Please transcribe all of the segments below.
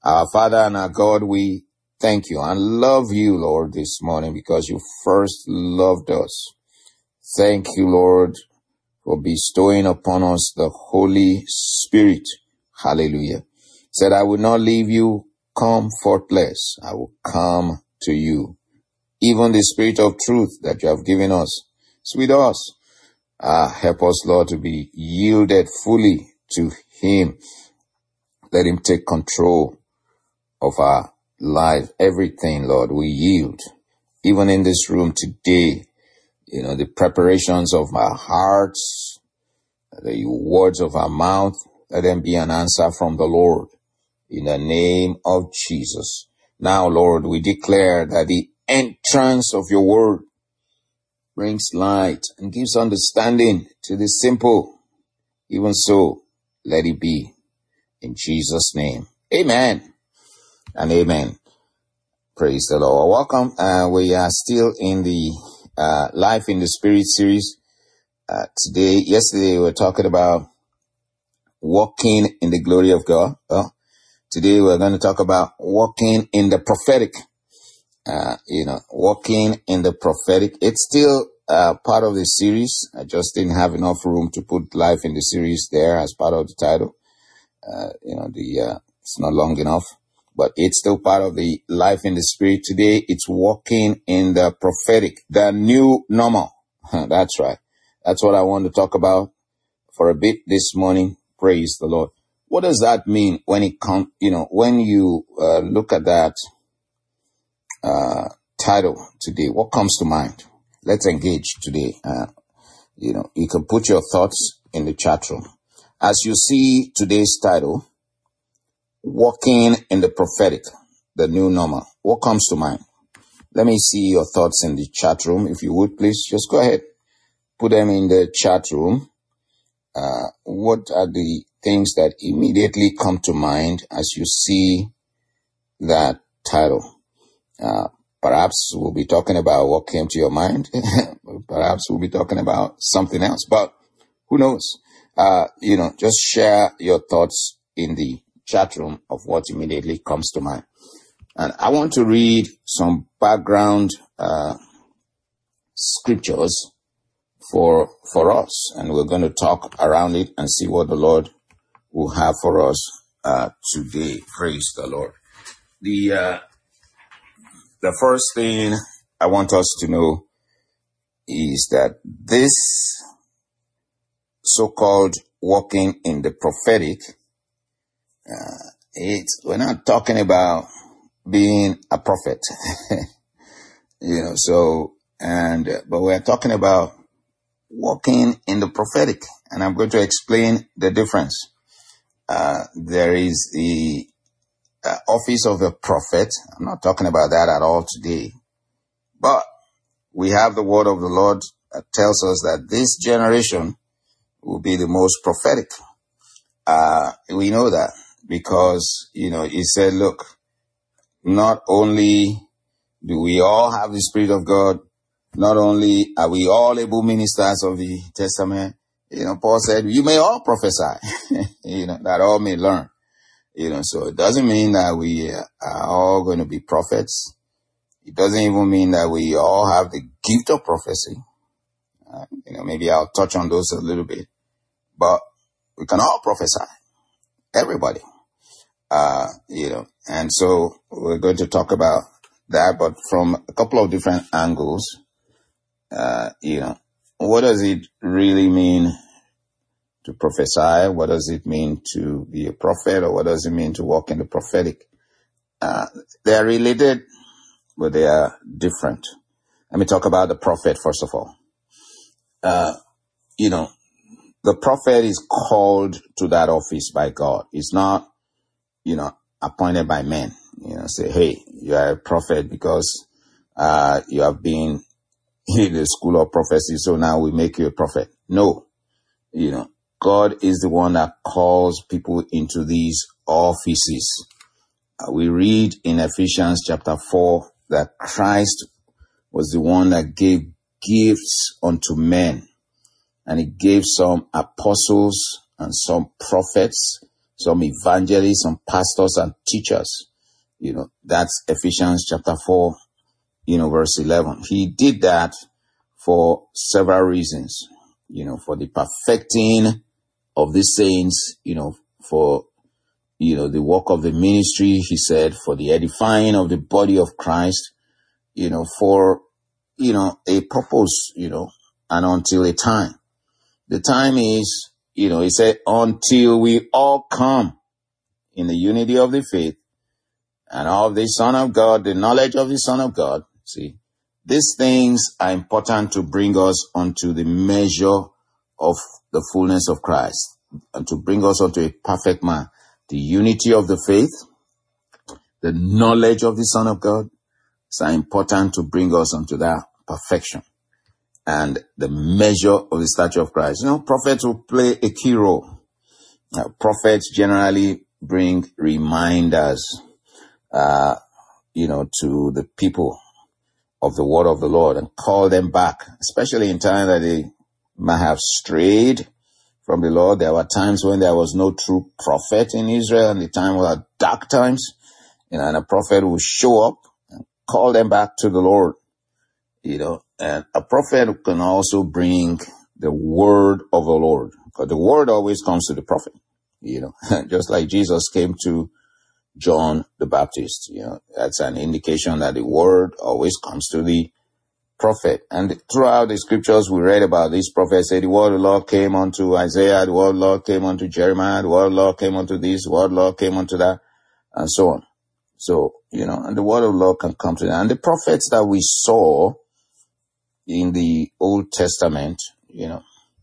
Our Father and our God, we thank you and love you, Lord, this morning because you first loved us. Thank you, Lord, for bestowing upon us the Holy Spirit. Hallelujah. Said, I will not leave you comfortless. I will come to you. Even the Spirit of truth that you have given us is with us. Help us, Lord, to be yielded fully to Him. Let Him take control of our life. Everything, Lord, we yield. Even in this room today, the preparations of our hearts, the words of our mouth, let them be an answer from the Lord. In the name of Jesus. Now, Lord, we declare that the entrance of your word brings light and gives understanding to the simple. Even so, let it be. In Jesus' name. Amen and amen. Praise the Lord. Welcome. We are still in the Life in the Spirit series. Yesterday we were talking about walking in the glory of God. Today we're going to talk about walking in the prophetic. Walking in the prophetic. It's still part of the series. I just didn't have enough room to put life in the series there as part of the title. It's not long enough, but it's still part of the life in the spirit. Today it's walking in the prophetic, the new normal. That's right. That's what I want to talk about for a bit this morning. Praise the Lord. What does that mean when it comes, when you look at that title today? What comes to mind? Let's engage today. You can put your thoughts in the chat room. As you see today's title, walking in the prophetic, the new normal. What comes to mind? Let me see your thoughts in the chat room. If you would, please just go ahead. Put them in the chat room. What are the things that immediately come to mind as you see that title? Perhaps we'll be talking about what came to your mind. Perhaps we'll be talking about something else, but who knows? Just share your thoughts in the chat room of what immediately comes to mind. And I want to read some background scriptures for us, and we're going to talk around it and see what the Lord will have for us today. Praise the Lord. The first thing I want us to know is that this so-called walking in the prophetic, we're not talking about being a prophet, but we're talking about walking in the prophetic, and I'm going to explain the difference. There is the office of a prophet. I'm not talking about that at all today, but we have the word of the Lord that tells us that this generation will be the most prophetic. We know that because, he said, look, not only do we all have the Spirit of God, not only are we all able ministers of the Testament, Paul said, you may all prophesy, that all may learn, so it doesn't mean that we are all going to be prophets. It doesn't even mean that we all have the gift of prophecy. Maybe I'll touch on those a little bit, but we can all prophesy, everybody, and so we're going to talk about that, but from a couple of different angles. What does it really mean to prophesy? What does it mean to be a prophet? Or what does it mean to walk in the prophetic? They are related, but they are different. Let me talk about the prophet first of all. The prophet is called to that office by God. It's not, appointed by men. Say, hey, you are a prophet because you have been in the school of prophecy, so now we make you a prophet. No, God is the one that calls people into these offices. We read in Ephesians chapter 4 that Christ was the one that gave gifts unto men, and he gave some apostles and some prophets some evangelists, some pastors and teachers. That's Ephesians chapter 4, verse 11. He did that for several reasons, for the perfecting of the saints, for, the work of the ministry, he said, for the edifying of the body of Christ, for, a purpose, and until a time. The time is, he said, until we all come in the unity of the faith and of the Son of God, the knowledge of the Son of God. See, these things are important to bring us unto the measure of the fullness of Christ and to bring us unto a perfect man. The unity of the faith, the knowledge of the Son of God, are important to bring us unto that perfection and the measure of the stature of Christ. Prophets will play a key role. Prophets generally bring reminders, to the people of the word of the Lord and call them back, especially in time that they might have strayed from the Lord. There were times when there was no true prophet in Israel, and the time were dark times, and a prophet will show up and call them back to the Lord, and a prophet can also bring the word of the Lord, because the word always comes to the prophet, just like Jesus came to John the Baptist. That's an indication that the word always comes to the prophet. And throughout the scriptures, we read about these prophets. Say the word of the Lord came unto Isaiah, the word of the Lord came unto Jeremiah, the word of the Lord came unto this, the word of the Lord came unto that, and so on. So, and the word of the Lord can come to that. And the prophets that we saw in the Old Testament, it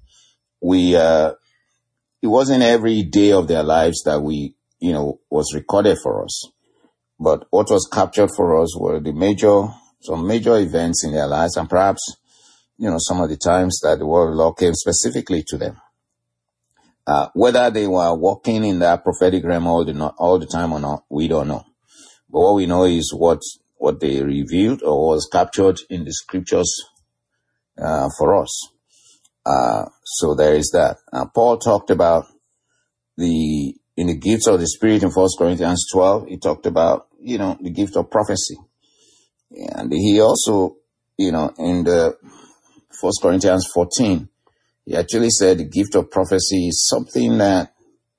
wasn't every day of their lives that was recorded for us. But what was captured for us were some major events in their lives, and perhaps, some of the times that the word of the Lord came specifically to them. Whether they were walking in that prophetic realm all the time or not, we don't know. But what we know is what they revealed or was captured in the scriptures for us. So there is that. Paul talked about in the gifts of the Spirit in 1 Corinthians 12, he talked about, the gift of prophecy. And he also, in the 1 Corinthians 14, he actually said the gift of prophecy is something that,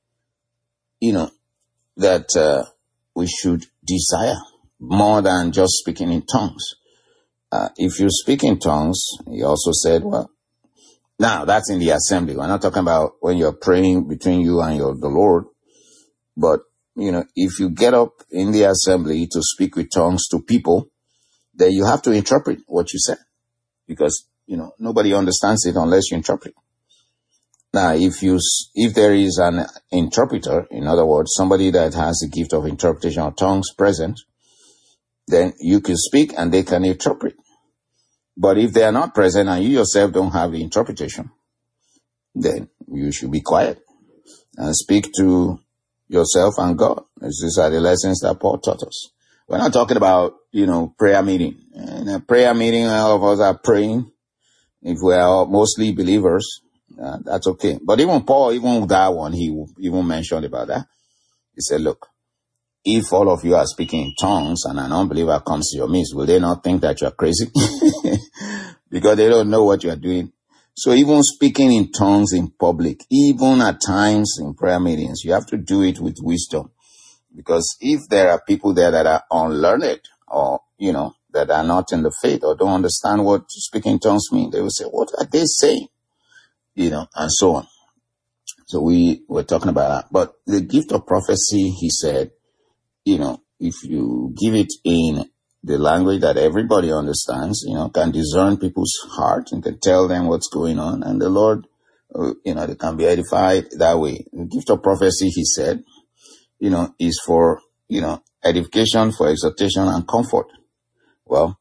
that we should desire more than just speaking in tongues. If you speak in tongues, he also said, now that's in the assembly. We're not talking about when you're praying between you and the Lord. But, if you get up in the assembly to speak with tongues to people, then you have to interpret what you said. Because, nobody understands it unless you interpret. Now, if there is an interpreter, in other words, somebody that has the gift of interpretation of tongues present, then you can speak and they can interpret. But if they are not present and you yourself don't have the interpretation, then you should be quiet and speak to yourself and God. These are the lessons that Paul taught us. We're not talking about, prayer meeting. In a prayer meeting, all of us are praying. If we are mostly believers, that's okay. But even Paul, even that one, he even mentioned about that. He said, look, if all of you are speaking in tongues and an unbeliever comes to your midst, will they not think that you are crazy? Because they don't know what you are doing. So even speaking in tongues in public, even at times in prayer meetings, you have to do it with wisdom. Because if there are people there that are unlearned or, that are not in the faith or don't understand what speaking in tongues mean, they will say, what are they saying? And so on. So we were talking about that. But the gift of prophecy, he said, if you give it in the language that everybody understands, can discern people's heart and can tell them what's going on. And the Lord, they can be edified that way. The gift of prophecy, he said, is for, edification, for exhortation and comfort. Well,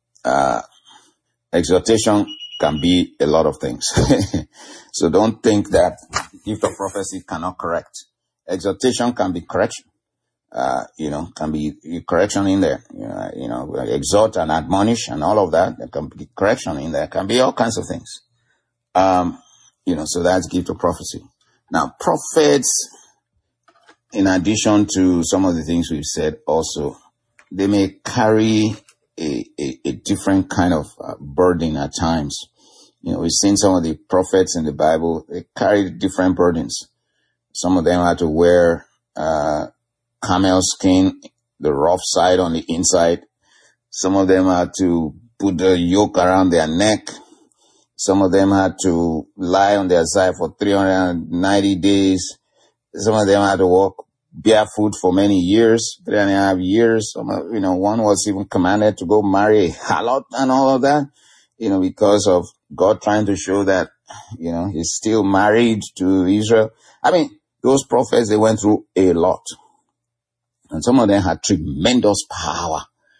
exhortation can be a lot of things. So don't think that the gift of prophecy cannot correct. Exhortation can be correction. Can be correction in there, exhort and admonish and all of that. There can be correction in there. Can be all kinds of things. So that's gift of prophecy. Now, prophets in addition to some of the things we've said also, they may carry a different kind of burden at times. We've seen some of the prophets in the Bible, they carried different burdens. Some of them had to wear camel skin, the rough side on the inside. Some of them had to put the yoke around their neck. Some of them had to lie on their side for 390 days. Some of them had to walk barefoot for many years, 3.5 years. One was even commanded to go marry a harlot and all of that, because of God trying to show that, he's still married to Israel. Those prophets, they went through a lot. And some of them had tremendous power.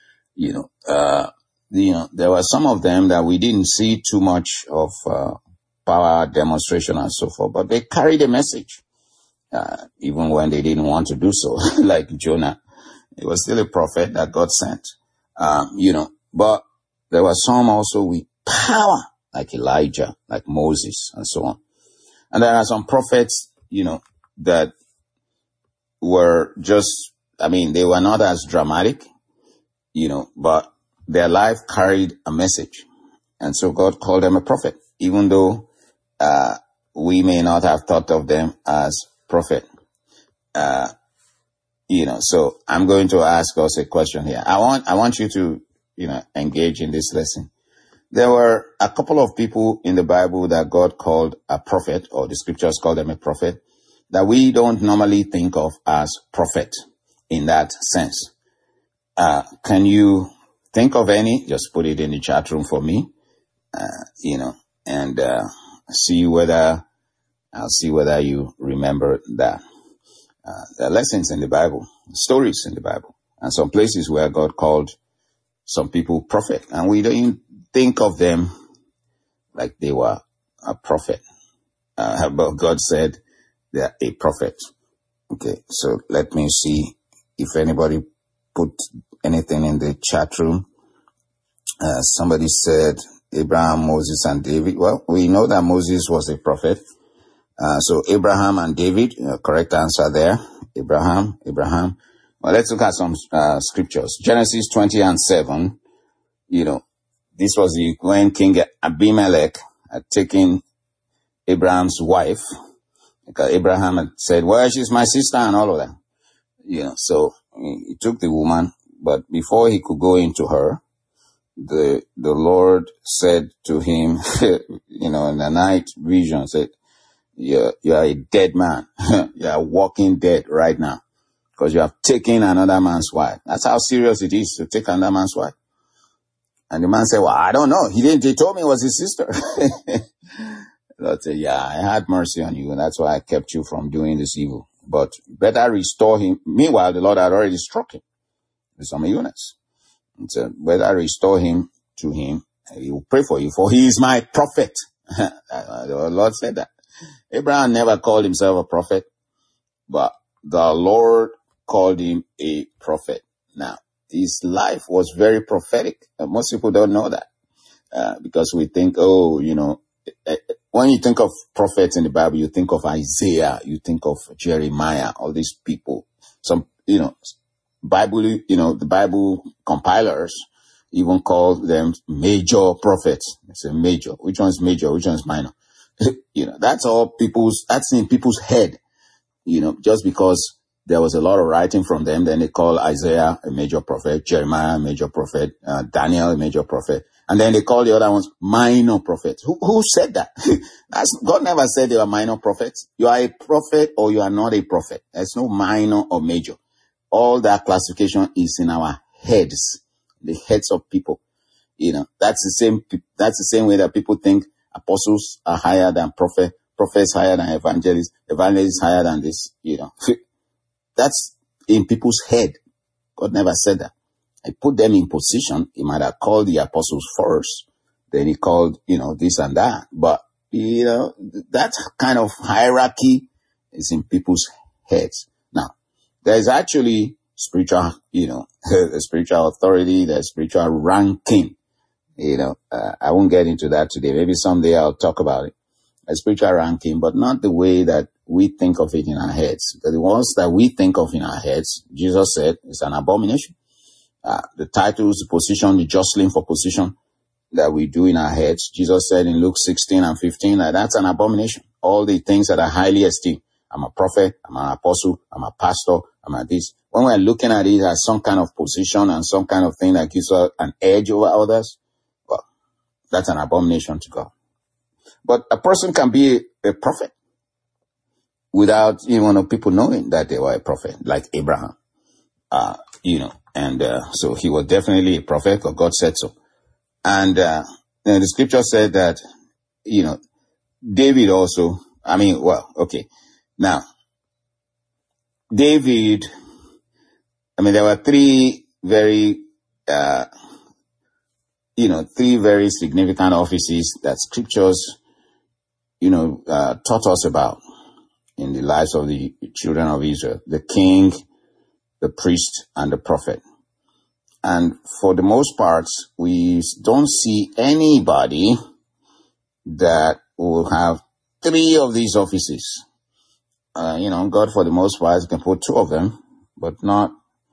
There were some of them that we didn't see too much of power demonstration and so forth, but they carried a message, even when they didn't want to do so, like Jonah. He was still a prophet that God sent, but there were some also with power, like Elijah, like Moses, and so on. And there are some prophets, that were just, they were not as dramatic, but their life carried a message. And so God called them a prophet, even though we may not have thought of them as prophet. So I'm going to ask us a question here. I want you to, engage in this lesson. There were a couple of people in the Bible that God called a prophet, or the scriptures call them a prophet, that we don't normally think of as prophet in that sense. Can you think of any? Just put it in the chat room for me, and I'll see whether you remember that. There are lessons in the Bible, stories in the Bible, and some places where God called some people prophet, and we don't think of them like they were a prophet. But God said they're a prophet. Okay, so let me see if anybody put anything in the chat room. Somebody said Abraham, Moses, and David. Well, we know that Moses was a prophet. So Abraham and David, correct answer there. Abraham. Well, let's look at some scriptures. Genesis 20:7. This was when King Abimelech had taken Abraham's wife, because Abraham had said, well, she's my sister and all of that. So he took the woman, but before he could go into her, the Lord said to him, in the night vision, said, you're a dead man. You're walking dead right now, because you have taken another man's wife. That's how serious it is to take another man's wife. And the man said, well, I don't know. He told me it was his sister. Lord said, yeah, I had mercy on you, and that's why I kept you from doing this evil. But better restore him. Meanwhile, the Lord had already struck him with some illness. He said, better restore him to him. He will pray for you, for he is my prophet. The Lord said that. Abraham never called himself a prophet, but the Lord called him a prophet. Now, his life was very prophetic. Most people don't know that, because we think, when you think of prophets in the Bible, you think of Isaiah, you think of Jeremiah, all these people. Some, the Bible compilers even call them major prophets. They say major. Which one's major? Which one's minor? That's in people's head, just because there was a lot of writing from them. Then they call Isaiah a major prophet, Jeremiah a major prophet, Daniel a major prophet. And then they call the other ones minor prophets. Who said that? God never said they were minor prophets. You are a prophet or you are not a prophet. There's no minor or major. All that classification is in our heads, the heads of people. That's the same way that people think apostles are higher than prophets higher than evangelists higher than this, That's in people's head. God never said that. He put them in position. He might have called the apostles first. Then he called, this and that. But, that kind of hierarchy is in people's heads. Now, there's actually spiritual, the spiritual authority, the spiritual ranking. I won't get into that today. Maybe someday I'll talk about it. A spiritual ranking, but not the way that we think of it in our heads. Because the ones that we think of in our heads, Jesus said, is an abomination. The titles, the position, the jostling for position that we do in our heads, Jesus said in Luke 16 and 15, that's an abomination. All the things that are highly esteemed. I'm a prophet, I'm an apostle, I'm a pastor, I'm a this. When we're looking at it as some kind of position and some kind of thing that gives us an edge over others, well, that's an abomination to God. But a person can be a prophet without, people knowing that they were a prophet, like Abraham, so he was definitely a prophet because God said so. And, the scripture said that, David also, now, David, there were three very significant offices that scriptures, taught us about in the lives of the children of Israel: the king, the priest, and the prophet. And for the most part, we don't see anybody that will have three of these offices. God, for the most part, can put two of them, but not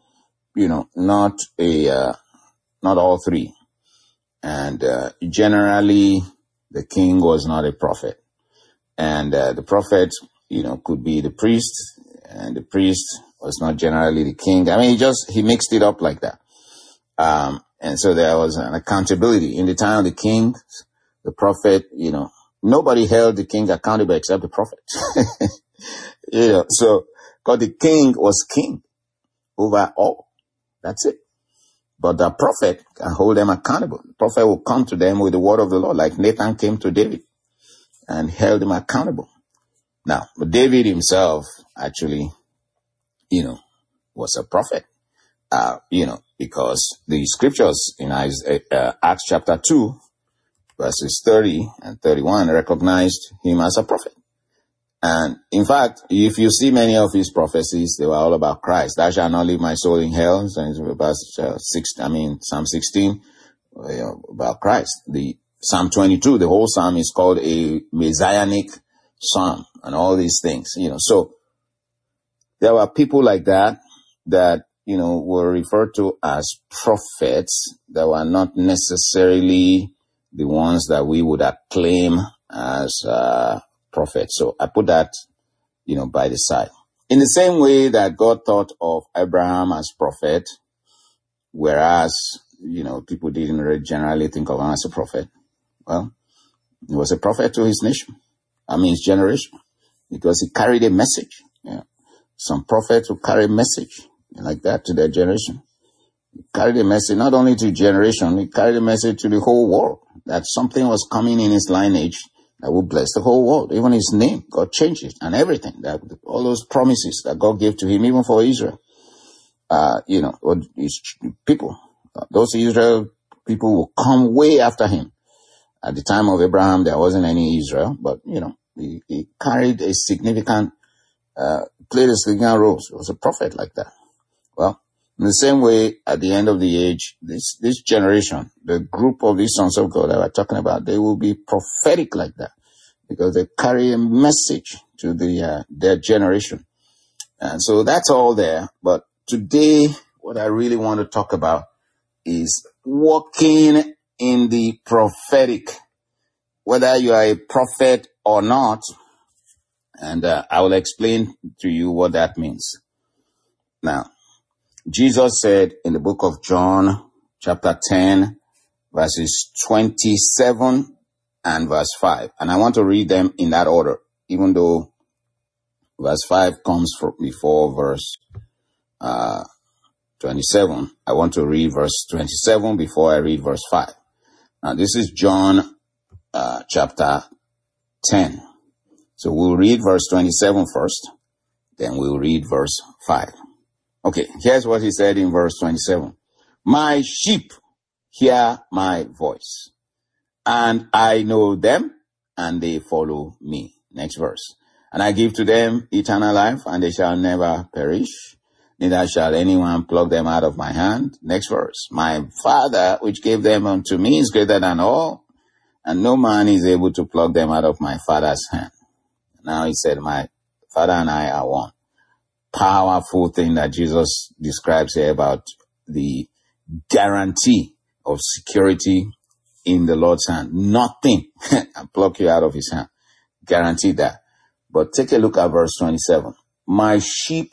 all three. And generally, the king was not a prophet. And the prophet, could be the priest, and the priest was not generally the king. He mixed it up like that. And so there was an accountability. In the time of the king, the prophet, nobody held the king accountable except the prophet. So, because the king was king over all. That's it. But the prophet can hold them accountable. The prophet will come to them with the word of the Lord, like Nathan came to David and held him accountable. Now, but David himself actually, was a prophet, because the scriptures in Acts chapter 2, verses 30 and 31 recognized him as a prophet. And in fact, if you see many of his prophecies, they were all about Christ. Thou shalt not leave my soul in hell. Psalm 16, about Christ. The Psalm 22, the whole psalm is called a messianic psalm, and all these things, So there were people like that, were referred to as prophets that were not necessarily the ones that we would acclaim as prophets. So I put that, by the side. In the same way that God thought of Abraham as prophet, whereas, people didn't really generally think of him as a prophet. Well, he was a prophet to his nation. His generation, because he carried a message. Some prophets will carry a message like that to their generation. He carried a message not only to generation, he carried a message to the whole world, that something was coming in his lineage that would bless the whole world. Even his name, God changed it, and everything, that all those promises that God gave to him, even for Israel. His people, those Israel people will come way after him. At the time of Abraham, there wasn't any Israel, but, he carried a significant, played a significant role. He was a prophet like that. Well, in the same way, at the end of the age, this generation, the group of these sons of God that we're talking about, they will be prophetic like that, because they carry a message to their generation. And so that's all there. But today, what I really want to talk about is walking in the prophetic, whether you are a prophet or not. And I will explain to you what that means. Now, Jesus said in the book of John, chapter 10, verses 27 and verse 5. And I want to read them in that order, even though verse 5 comes before verse 27. I want to read verse 27 before I read verse 5. Now, this is John chapter 10. So we'll read verse 27 first, then we'll read verse 5. Okay, here's what he said in verse 27. My sheep hear my voice, and I know them, and they follow me. Next verse. And I give to them eternal life, and they shall never perish, neither shall anyone pluck them out of my hand. Next verse. My Father, which gave them unto me, is greater than all, and no man is able to pluck them out of my Father's hand. Now he said, my Father and I are one. Powerful thing that Jesus describes here about the guarantee of security in the Lord's hand. Nothing can pluck you out of his hand. Guarantee that. But take a look at verse 27. My sheep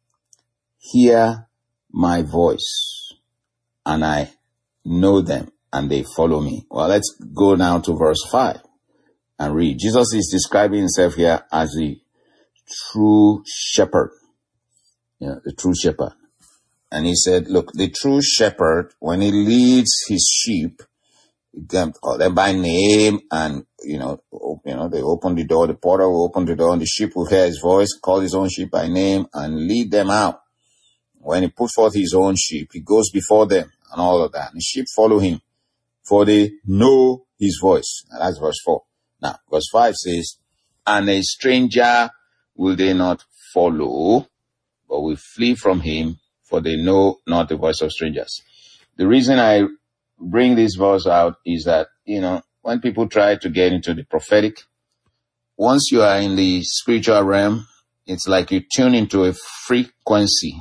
hear my voice, and I know them, and they follow me. Well, let's go now to verse 5 and read. Jesus is describing himself here as the true shepherd. The true shepherd. And he said, look, the true shepherd, when he leads his sheep, they call them by name, and, they open the door, the porter will open the door, and the sheep will hear his voice, call his own sheep by name, and lead them out. When he puts forth his own sheep, he goes before them, and all of that. And the sheep follow him, for they know his voice. And that's verse 4. Now, verse 5 says, and a stranger will they not follow, but will flee from him, for they know not the voice of strangers. The reason I bring this verse out is that, when people try to get into the prophetic, once you are in the spiritual realm, it's like you tune into a frequency.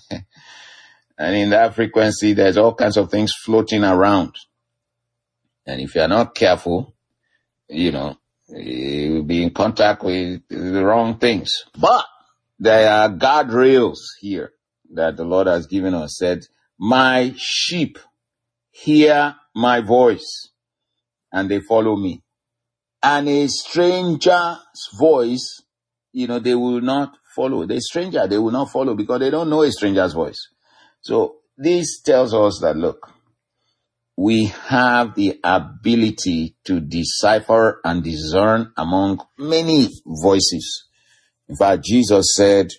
And in that frequency, there's all kinds of things floating around. And if you're not careful, you'll be in contact with the wrong things. But there are guardrails here that the Lord has given us. Said, my sheep hear my voice, and they follow me. And a stranger's voice, they will not follow. The stranger, they will not follow because they don't know a stranger's voice. So this tells us that, look, we have the ability to decipher and discern among many voices. In fact, Jesus said,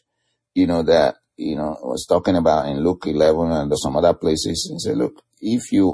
was talking about in Luke 11 and some other places. He said, look, if your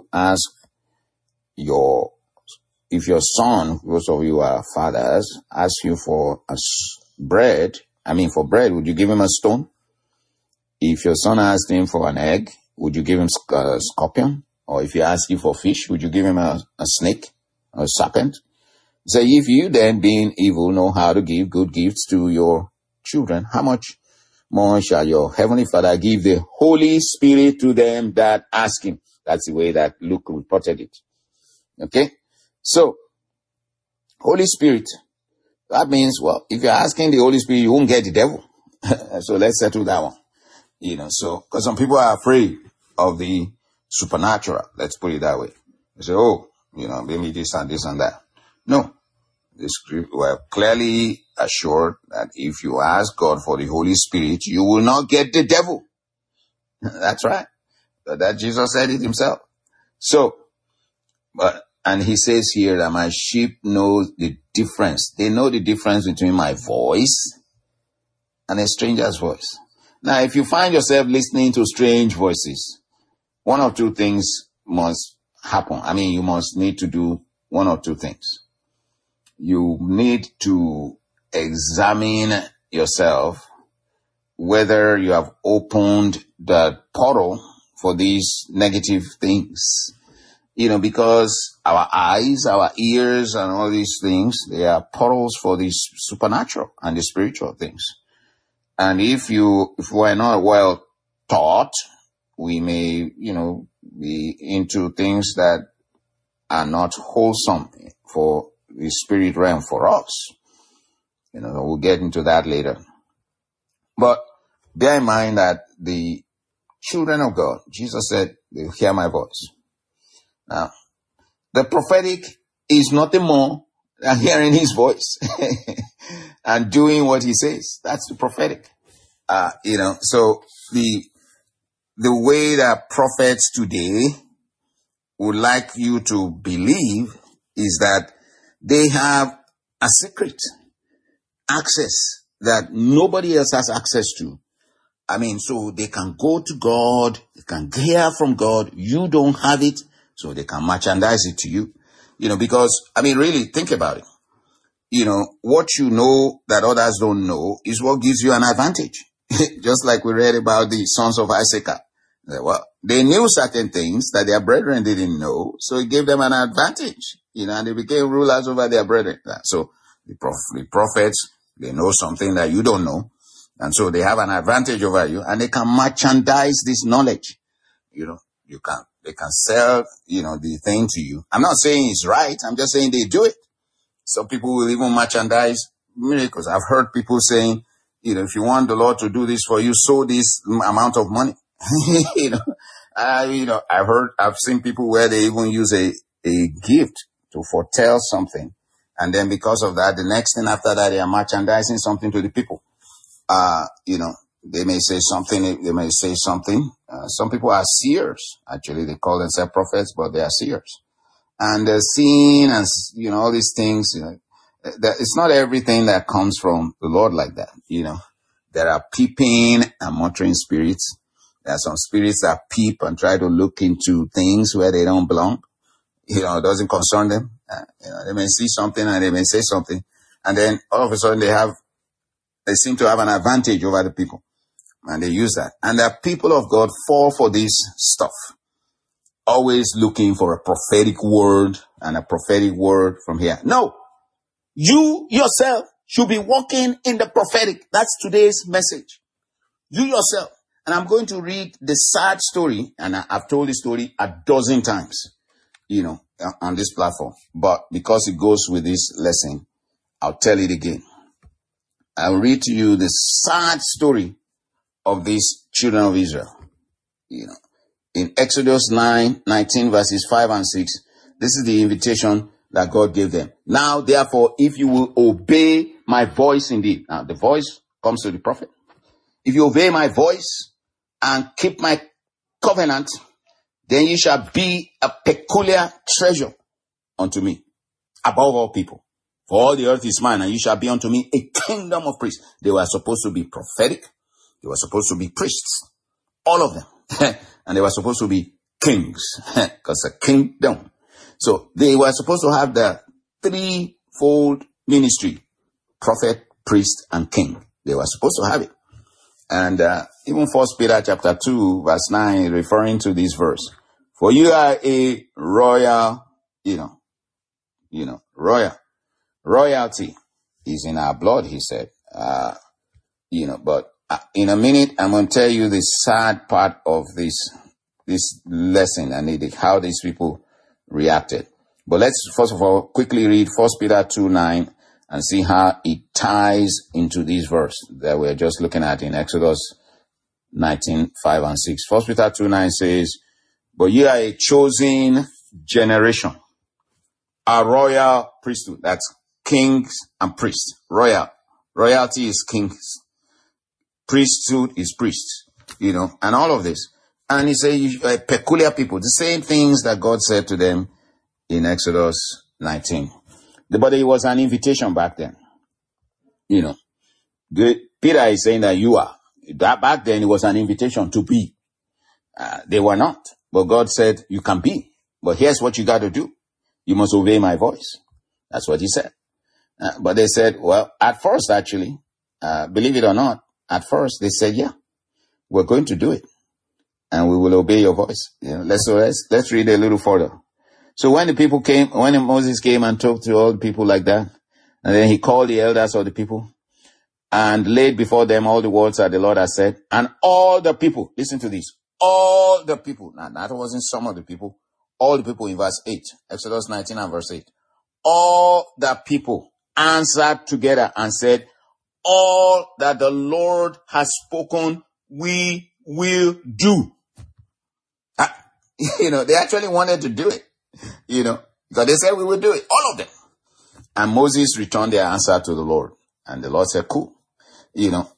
son, most of you are fathers, ask you for bread, would you give him a stone? If your son asked him for an egg, would you give him a scorpion? Or if he asked you for fish, would you give him a snake or a serpent? So if you then, being evil, know how to give good gifts to your children, how much more shall your heavenly Father give the Holy Spirit to them that ask him? That's the way that Luke reported it. Okay? So, Holy Spirit, that means, if you're asking the Holy Spirit, you won't get the devil. So let's settle that one. Because some people are afraid of the supernatural. Let's put it that way. They say, maybe this and this and that. No. The script were clearly assured that if you ask God for the Holy Spirit, you will not get the devil. That's right. That Jesus said it himself. And he says here that my sheep know the difference. They know the difference between my voice and a stranger's voice. Now, if you find yourself listening to strange voices, one of two things must happen. You must need to do one or two things. You need to examine yourself whether you have opened the portal for these negative things. Because our eyes, our ears, and all these things, they are portals for the supernatural and the spiritual things. And if we're not well taught, we may, be into things that are not wholesome for the spirit realm for us. We'll get into that later. But bear in mind that the children of God, Jesus said, they'll hear my voice. Now, the prophetic is nothing more than hearing his voice and doing what he says. That's the prophetic. So the way that prophets today would like you to believe is that they have a secret access that nobody else has access to. So they can go to God, they can hear from God. You don't have it, so they can merchandise it to you. Because, really think about it. What you know that others don't know is what gives you an advantage. Just like we read about the sons of Issachar. Well, they knew certain things that their brethren didn't know, so it gave them an advantage, and they became rulers over their brethren. So the prophets They know something that you don't know. And so they have an advantage over you, and they can merchandise this knowledge. They can sell, the thing to you. I'm not saying it's right. I'm just saying they do it. Some people will even merchandise miracles. I've heard people saying, if you want the Lord to do this for you, sow this amount of money. I've seen people where they even use a gift to foretell something. And then because of that, the next thing after that, they are merchandising something to the people. They may say something. Some people are seers. Actually, they call themselves prophets, but they are seers. And seeing and, all these things, it's not everything that comes from the Lord like that. There are peeping and muttering spirits. There are some spirits that peep and try to look into things where they don't belong. It doesn't concern them. They may see something and they may say something. And then all of a sudden they seem to have an advantage over the people. And they use that. And the people of God fall for this stuff. Always looking for a prophetic word and a prophetic word from here. No. You yourself should be walking in the prophetic. That's today's message. You yourself. And I'm going to read the sad story. And I've told this story a dozen times, on this platform. But because it goes with this lesson, I'll tell it again. I'll read to you the sad story of these children of Israel. In Exodus 9:19 verses 5 and 6, this is the invitation that God gave them. Now, therefore, if you will obey my voice indeed. Now, the voice comes to the prophet. If you obey my voice and keep my covenant, then you shall be a peculiar treasure unto me above all people. For all the earth is mine, and you shall be unto me a kingdom of priests. They were supposed to be prophetic. They were supposed to be priests. All of them. And they were supposed to be kings. Because a kingdom. So they were supposed to have the threefold ministry. Prophet, priest, and king. They were supposed to have it. And even 1 Peter chapter 2 verse 9 referring to this verse. For you are a royal, royalty is in our blood, he said. But in a minute, I'm going to tell you the sad part of this lesson and how these people reacted. But let's first of all quickly read 1 Peter 2:9 and see how it ties into this verse that we're just looking at in Exodus 19:5 and 6. 1 Peter 2:9 says, but you are a chosen generation, a royal priesthood. That's kings and priests. Royalty is kings. Priesthood is priests, and all of this. And he said, you are a peculiar people. The same things that God said to them in Exodus 19. But it was an invitation back then. Peter is saying that you are. That back then it was an invitation to be. They were not. But God said, you can be. But here's what you got to do. You must obey my voice. That's what he said. But they said, well, at first, actually, believe it or not, at first they said, yeah, we're going to do it. And we will obey your voice. Let's read a little further. So when Moses came and talked to all the people like that, and then he called the elders of the people and laid before them all the words that the Lord had said, and all the people, listen to this, all the people, now that wasn't some of the people, all the people in verse 8, Exodus 19 and verse 8, all the people answered together and said, all that the Lord has spoken, we will do. They actually wanted to do it, because they said we will do it, all of them. And Moses returned their answer to the Lord. And the Lord said, cool, and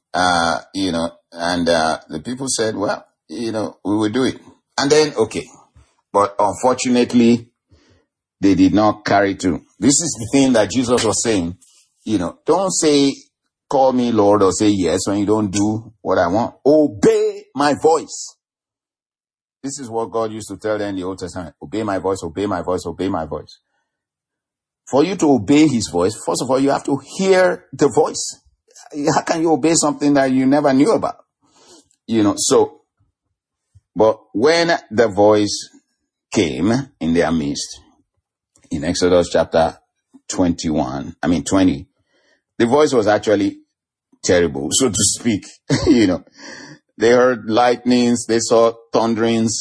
the people said, well, we will do it. And then, okay. But unfortunately, they did not carry through. This is the thing that Jesus was saying, don't say, call me Lord, or say yes when you don't do what I want. Obey my voice. This is what God used to tell them in the Old Testament. Obey my voice, obey my voice, obey my voice. For you to obey his voice, first of all, you have to hear the voice. How can you obey something that you never knew about? But when the voice came in their midst, in Exodus chapter 20, the voice was actually terrible, so to speak. They heard lightnings, they saw thunderings,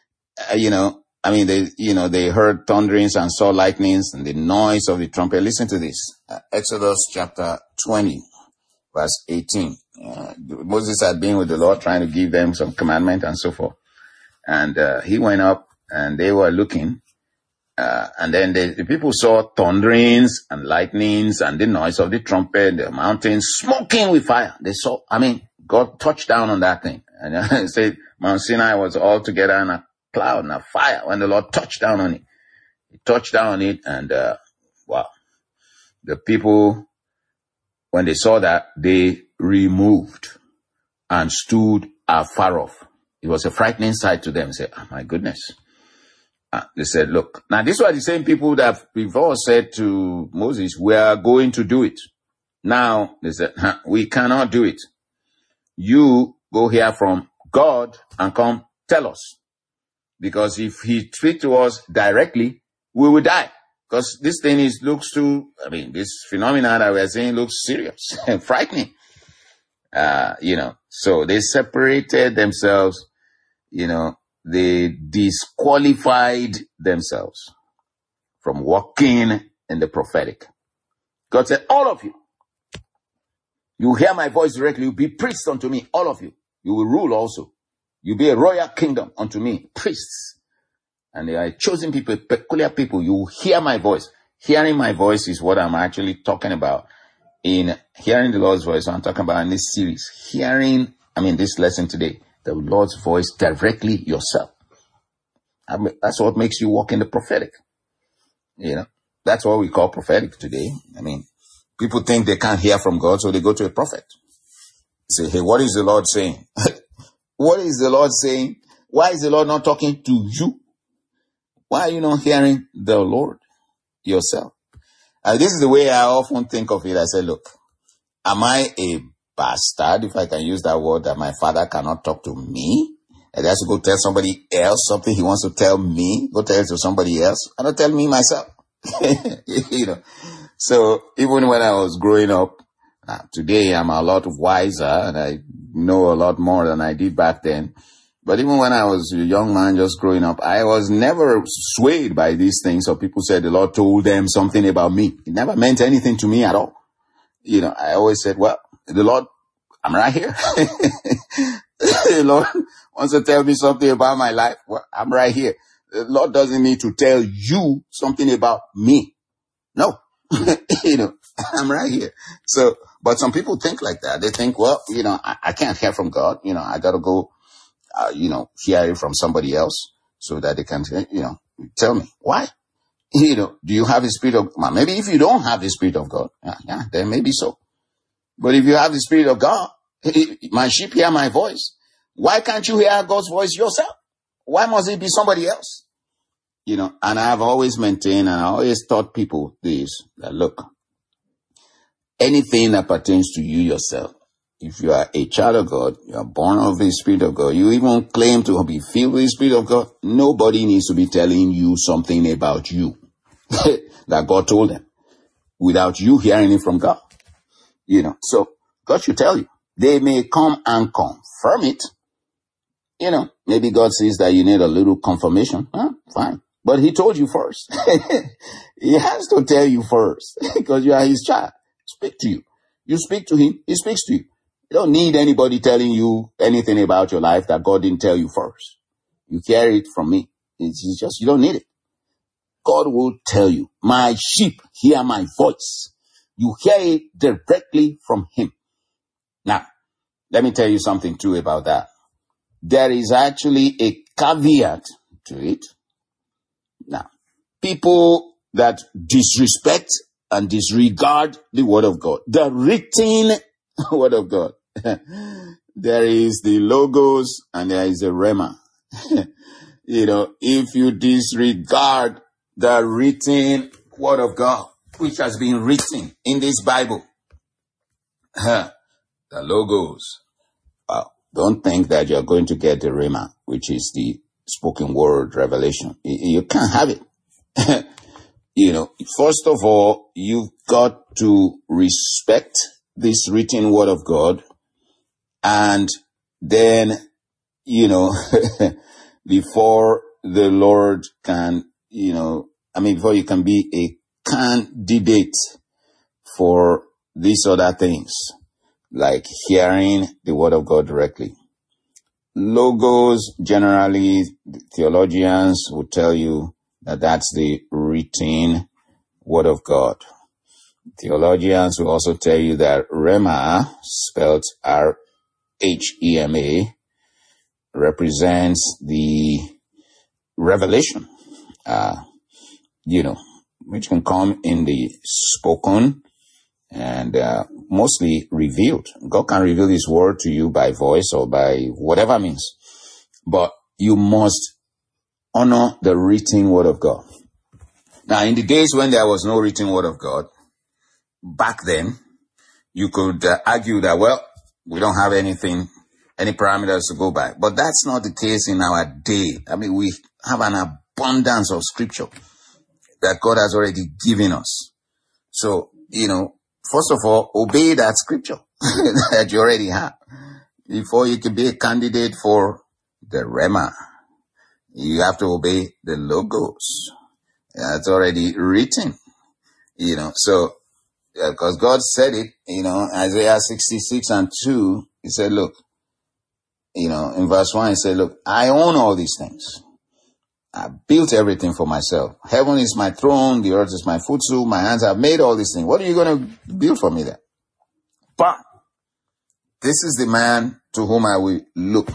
they heard thunderings and saw lightnings and the noise of the trumpet. Listen to this. Exodus chapter 20, verse 18. Moses had been with the Lord trying to give them some commandment and so forth. And he went up and they were looking. And then the people saw thunderings and lightnings and the noise of the trumpet, the mountains smoking with fire. They saw, God touched down on that thing. And it said Mount Sinai was all together in a cloud and a fire when the Lord touched down on it. He touched down on it and, wow. The people, when they saw that, they removed and stood afar off. It was a frightening sight to them. They said, oh my goodness. They said, look, now these were the same people that before said to Moses, we are going to do it. Now they said, we cannot do it. You go hear from God and come tell us. Because if he speaks to us directly, we will die. Because this thing this phenomenon that we're seeing looks serious and frightening. So they separated themselves, they disqualified themselves from walking in the prophetic. God said, all of you, you hear my voice directly, you be priests unto me, all of you. You will rule also. You be a royal kingdom unto me, priests. And they are chosen people, peculiar people. You hear my voice. Hearing my voice is what I'm actually talking about. In hearing the Lord's voice, I'm talking about in this series. This lesson today, the Lord's voice directly yourself. That's what makes you walk in the prophetic. That's what we call prophetic today. People think they can't hear from God, so they go to a prophet. Say, hey, what is the Lord saying? What is the Lord saying? Why is the Lord not talking to you? Why are you not hearing the Lord yourself? This is the way I often think of it. I say, look, am I a bastard, if I can use that word, that my father cannot talk to me? And I have to go tell somebody else something he wants to tell me, go tell it to somebody else, and not tell me myself. So even when I was growing up, today I'm a lot wiser and I know a lot more than I did back then. But even when I was a young man just growing up, I was never swayed by these things. So people said the Lord told them something about me. It never meant anything to me at all. I always said, well, the Lord, I'm right here. The Lord wants to tell me something about my life. Well, I'm right here. The Lord doesn't need to tell you something about me. No, I'm right here. So, but some people think like that. They think, well, I can't hear from God. I got to go, hear it from somebody else so that they can, tell me why. Do you have the Spirit of God? Maybe if you don't have the Spirit of God, then maybe so. But if you have the Spirit of God, my sheep hear my voice. Why can't you hear God's voice yourself? Why must it be somebody else? And I've always maintained and I always taught people this, that look, anything that pertains to you yourself, if you are a child of God, you are born of the Spirit of God, you even claim to be filled with the Spirit of God, nobody needs to be telling you something about you that God told them without you hearing it from God. So God should tell you. They may come and confirm it. Maybe God sees that you need a little confirmation. Fine. But he told you first. He has to tell you first because you are his child. Speak to you. You speak to him. He speaks to you. You don't need anybody telling you anything about your life that God didn't tell you first. You hear it from me. It's just, you don't need it. God will tell you, my sheep hear my voice. You hear it directly from him. Now, let me tell you something too about that. There is actually a caveat to it. Now, people that disrespect and disregard the word of God, the written word of God, there is the logos and there is the rhema. If you disregard the written word of God, which has been written in this Bible, the logos, don't think that you're going to get the rhema, which is the spoken word revelation. You can't have it. First of all, you've got to respect this written word of God. And then, before the Lord can, before you can be a candidate for these other things, like hearing the word of God directly. Logos, generally, theologians will tell you that that's the written word of God. Theologians will also tell you that Rhema, spelled R-H-E-M-A, represents the revelation, which can come in the spoken and mostly revealed. God can reveal his word to you by voice or by whatever means. But you must honor the written word of God. Now, in the days when there was no written word of God, back then, you could argue that, well, we don't have any parameters to go by. But that's not the case in our day. We have an abundance of scripture that God has already given us. So, first of all, obey that scripture that you already have before you can be a candidate for the Rhema. You have to obey the Logos. It's already written, so because God said it, Isaiah 66:2, he said, look, in verse 1, he said, look, I own all these things. I built everything for myself. Heaven is my throne. The earth is my footstool. My hands have made all these things. What are you going to build for me then? But this is the man to whom I will look.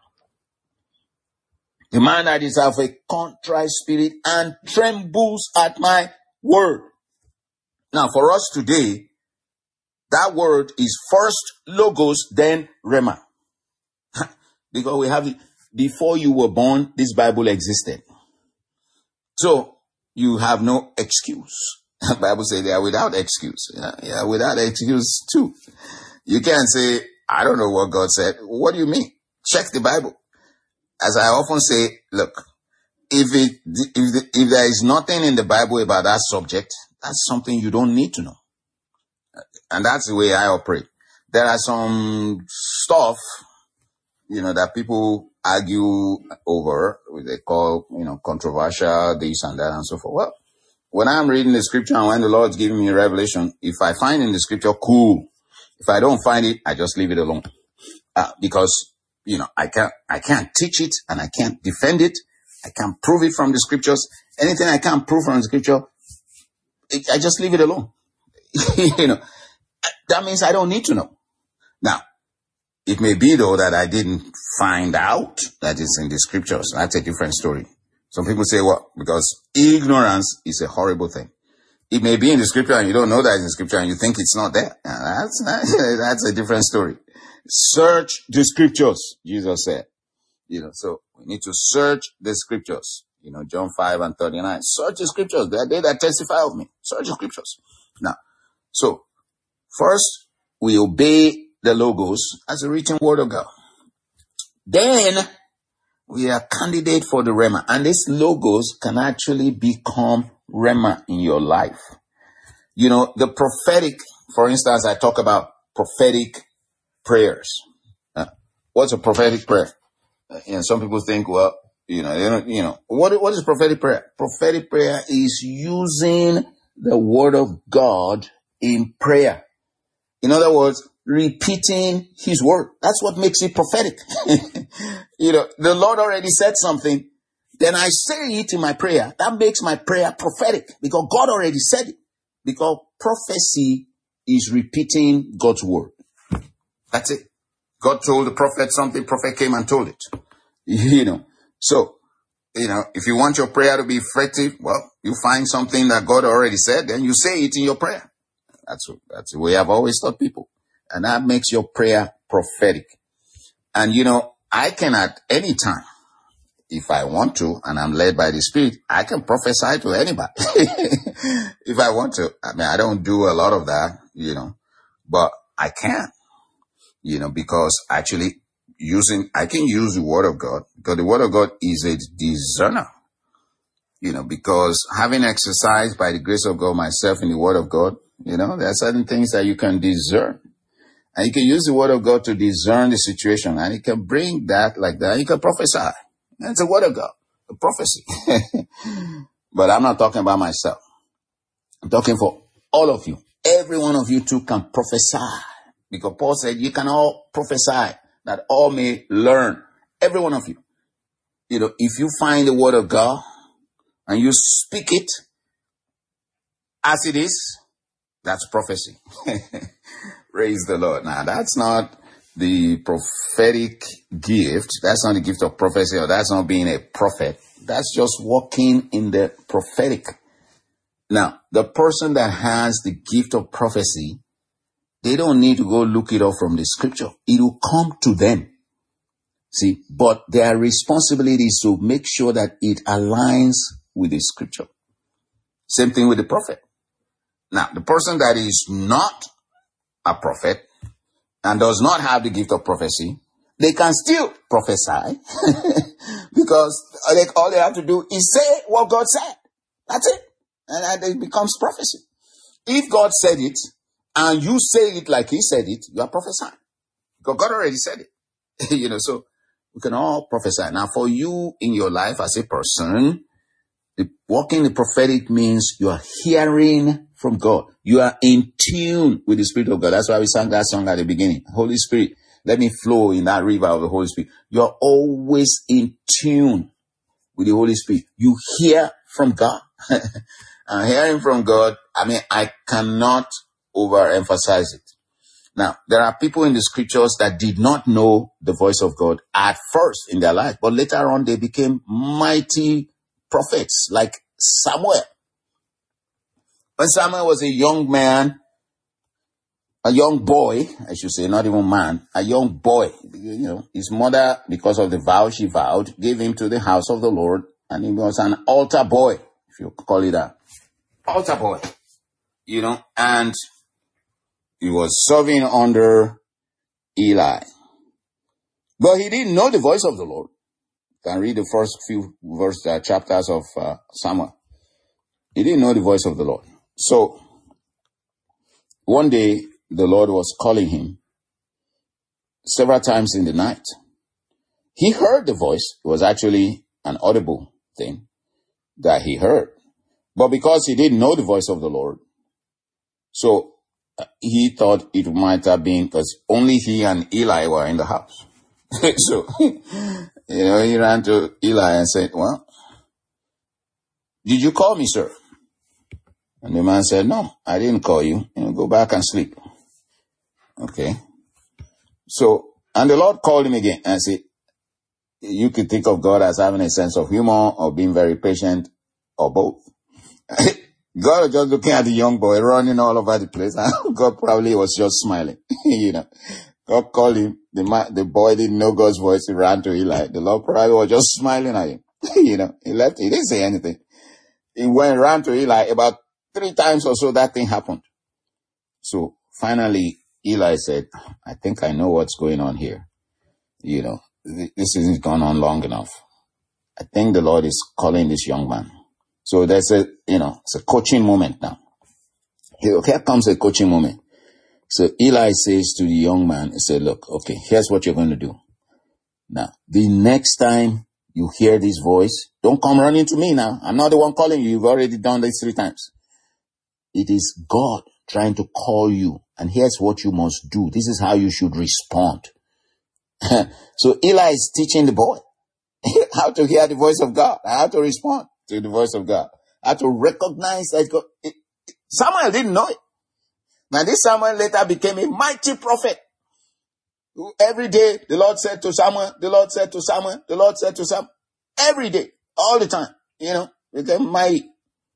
The man that is of a contrite spirit and trembles at my word. Now, for us today, that word is first Logos, then Rhema. Because we have it. Before you were born, this Bible existed. So, you have no excuse. The Bible says they are without excuse. Yeah, without excuse too. You can't say, I don't know what God said. What do you mean? Check the Bible. As I often say, look, if there is nothing in the Bible about that subject, that's something you don't need to know. And that's the way I operate. There are some stuff, that people argue over, they call, controversial, this and that and so forth. Well, when I'm reading the scripture and when the Lord's giving me a revelation, if I find in the scripture, cool. If I don't find it, I just leave it alone. Because, I can't teach it and I can't defend it. I can't prove it from the scriptures. Anything I can't prove from the scripture, I just leave it alone. That means I don't need to know. Now, it may be though that I didn't find out that it's in the scriptures. That's a different story. Some people say, well, because ignorance is a horrible thing. It may be in the scripture and you don't know that it's in the scripture and you think it's not there. That's a different story. Search the scriptures, Jesus said. So we need to search the scriptures. John 5:39. Search the scriptures. They are they that testify of me. Search the scriptures. Now, so first we obey the Logos as a written word of God. Then we are candidate for the Rhema. And this Logos can actually become Rhema in your life. The prophetic, for instance, I talk about prophetic prayers. What's a prophetic prayer? Some people think, well, what is prophetic prayer? Prophetic prayer is using the word of God in prayer. In other words, repeating his word. That's what makes it prophetic. The Lord already said something. Then I say it in my prayer. That makes my prayer prophetic because God already said it. Because prophecy is repeating God's word. That's it. God told the prophet something, prophet came and told it. So, if you want your prayer to be effective, well, you find something that God already said, then you say it in your prayer. That's the way I've always taught people. And that makes your prayer prophetic. And, I can at any time, if I want to, and I'm led by the Spirit, I can prophesy to anybody. If I want to. I don't do a lot of that, but I can, because actually I can use the word of God, because the word of God is a discerner. because having exercised by the grace of God myself in the Word of God, there are certain things that you can discern. And you can use the Word of God to discern the situation, and you can bring that like that. You can prophesy. That's the Word of God, the prophecy. But I'm not talking about myself. I'm talking for all of you. Every one of you too can prophesy. Because Paul said, you can all prophesy that all may learn. Every one of you. If you find the Word of God and you speak it as it is, that's prophecy. Praise the Lord. Now, that's not the prophetic gift. That's not the gift of prophecy, or that's not being a prophet. That's just walking in the prophetic. Now, the person that has the gift of prophecy, they don't need to go look it up from the scripture. It will come to them. See, but their responsibility is to make sure that it aligns with the scripture. Same thing with the prophet. Now, the person that is not a prophet and does not have the gift of prophecy, they can still prophesy because all they have to do is say what God said. That's it. And it becomes prophecy. If God said it and you say it like he said it, you are prophesying. Because God already said it. So we can all prophesy. Now, for you in your life as a person, walking the prophetic means you are hearing from God. You are in tune with the Spirit of God. That's why we sang that song at the beginning. Holy Spirit, let me flow in that river of the Holy Spirit. You're always in tune with the Holy Spirit. You hear from God. And hearing from God, I cannot overemphasize it. Now, there are people in the scriptures that did not know the voice of God at first in their life, but later on they became mighty prophets like Samuel. When Samuel was a young man, a young boy, I should say, not even man, a young boy, his mother, because of the vow she vowed, gave him to the house of the Lord, and he was an altar boy, if you call it that. Altar boy, and he was serving under Eli. But he didn't know the voice of the Lord. You can read the first few chapters of Samuel. He didn't know the voice of the Lord. So, one day, the Lord was calling him several times in the night. He heard the voice. It was actually an audible thing that he heard. But because he didn't know the voice of the Lord, so he thought it might have been because only he and Eli were in the house. So, he ran to Eli and said, well, did you call me, sir? And the man said, no, I didn't call you. Go back and sleep. Okay. So, and the Lord called him again and said, you could think of God as having a sense of humor or being very patient or both. God was just looking at the young boy running all over the place. And God probably was just smiling. God called him. The boy didn't know God's voice. He ran to Eli. The Lord probably was just smiling at him. He left. He didn't say anything. He ran to Eli. About 3 times or so that thing happened. So finally, Eli said, I think I know what's going on here. This isn't gone on long enough. I think the Lord is calling this young man. So there's it's a coaching moment now. Here comes a coaching moment. So Eli says to the young man, he said, look, okay, here's what you're going to do. Now, the next time you hear this voice, don't come running to me now. I'm not the one calling you. You've already done this 3 times. It is God trying to call you. And here's what you must do. This is how you should respond. So Eli is teaching the boy how to hear the voice of God, how to respond to the voice of God, how to recognize that God. Samuel didn't know it. Now this Samuel later became a mighty prophet. Every day the Lord said to Samuel, the Lord said to Samuel, the Lord said to Samuel. Every day, all the time, became mighty.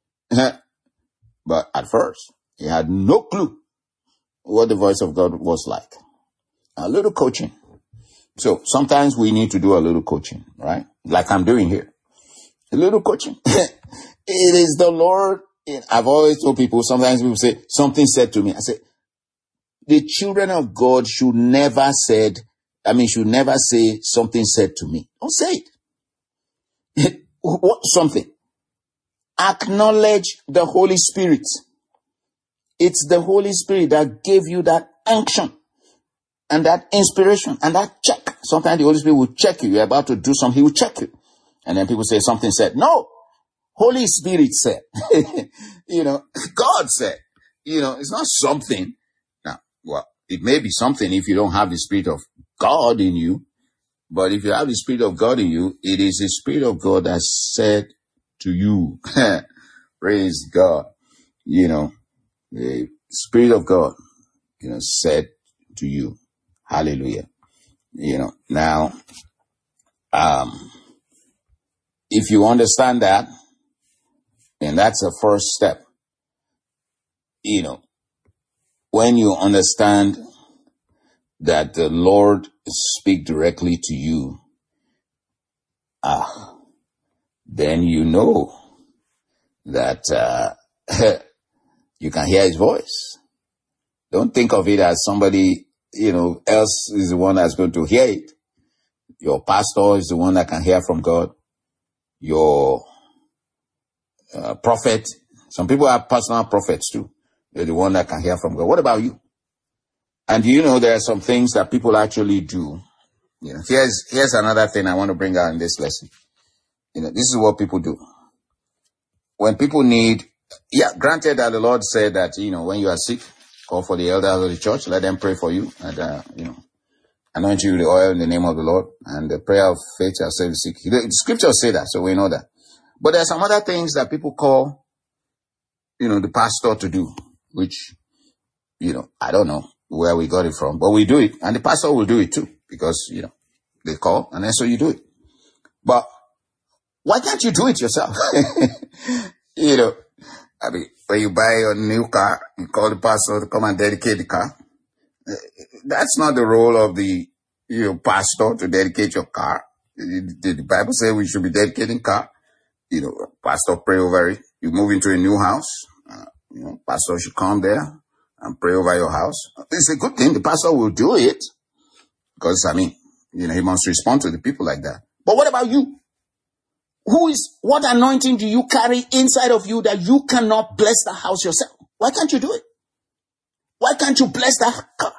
But at first, he had no clue what the voice of God was like. A little coaching. So sometimes we need to do a little coaching, right? Like I'm doing here. A little coaching. It is the Lord. I've always told people, sometimes people say, something said to me. I said, the children of God should never say something said to me. Don't say it. What something? acknowledge the Holy Spirit. It's the Holy Spirit that gave you that unction and that inspiration and that check. Sometimes the Holy Spirit will check you. You're about to do something, he will check you. And then people say something said. No, Holy Spirit said. God said. It's not something. Now, well, it may be something if you don't have the Spirit of God in you. But if you have the Spirit of God in you, it is the Spirit of God that said to you. Praise God. The Spirit of God, said to you. Hallelujah. Now, if you understand that, then that's the first step. When you understand that the Lord speak directly to you, then you know that you can hear his voice. Don't think of it as somebody, else is the one that's going to hear it. Your pastor is the one that can hear from God. Your prophet. Some people are personal prophets too. They're the one that can hear from God. What about you? And there are some things that people actually do. Here's another thing I want to bring out in this lesson. This is what people do. When people need, granted that the Lord said that, when you are sick, call for the elders of the church, let them pray for you, and, anoint you with the oil in the name of the Lord, and the prayer of faith shall save the sick. The scriptures say that, so we know that. But there are some other things that people call, the pastor to do, which, I don't know where we got it from, but we do it, and the pastor will do it too, because, they call, and then so you do it. But why can't you do it yourself? When you buy a new car, you call the pastor to come and dedicate the car. That's not the role of the pastor to dedicate your car. The Bible says we should be dedicating car. Pastor pray over it. You move into a new house. Pastor should come there and pray over your house. It's a good thing. The pastor will do it because, he must respond to the people like that. But what about you? What anointing do you carry inside of you that you cannot bless the house yourself? Why can't you do it? Why can't you bless that car?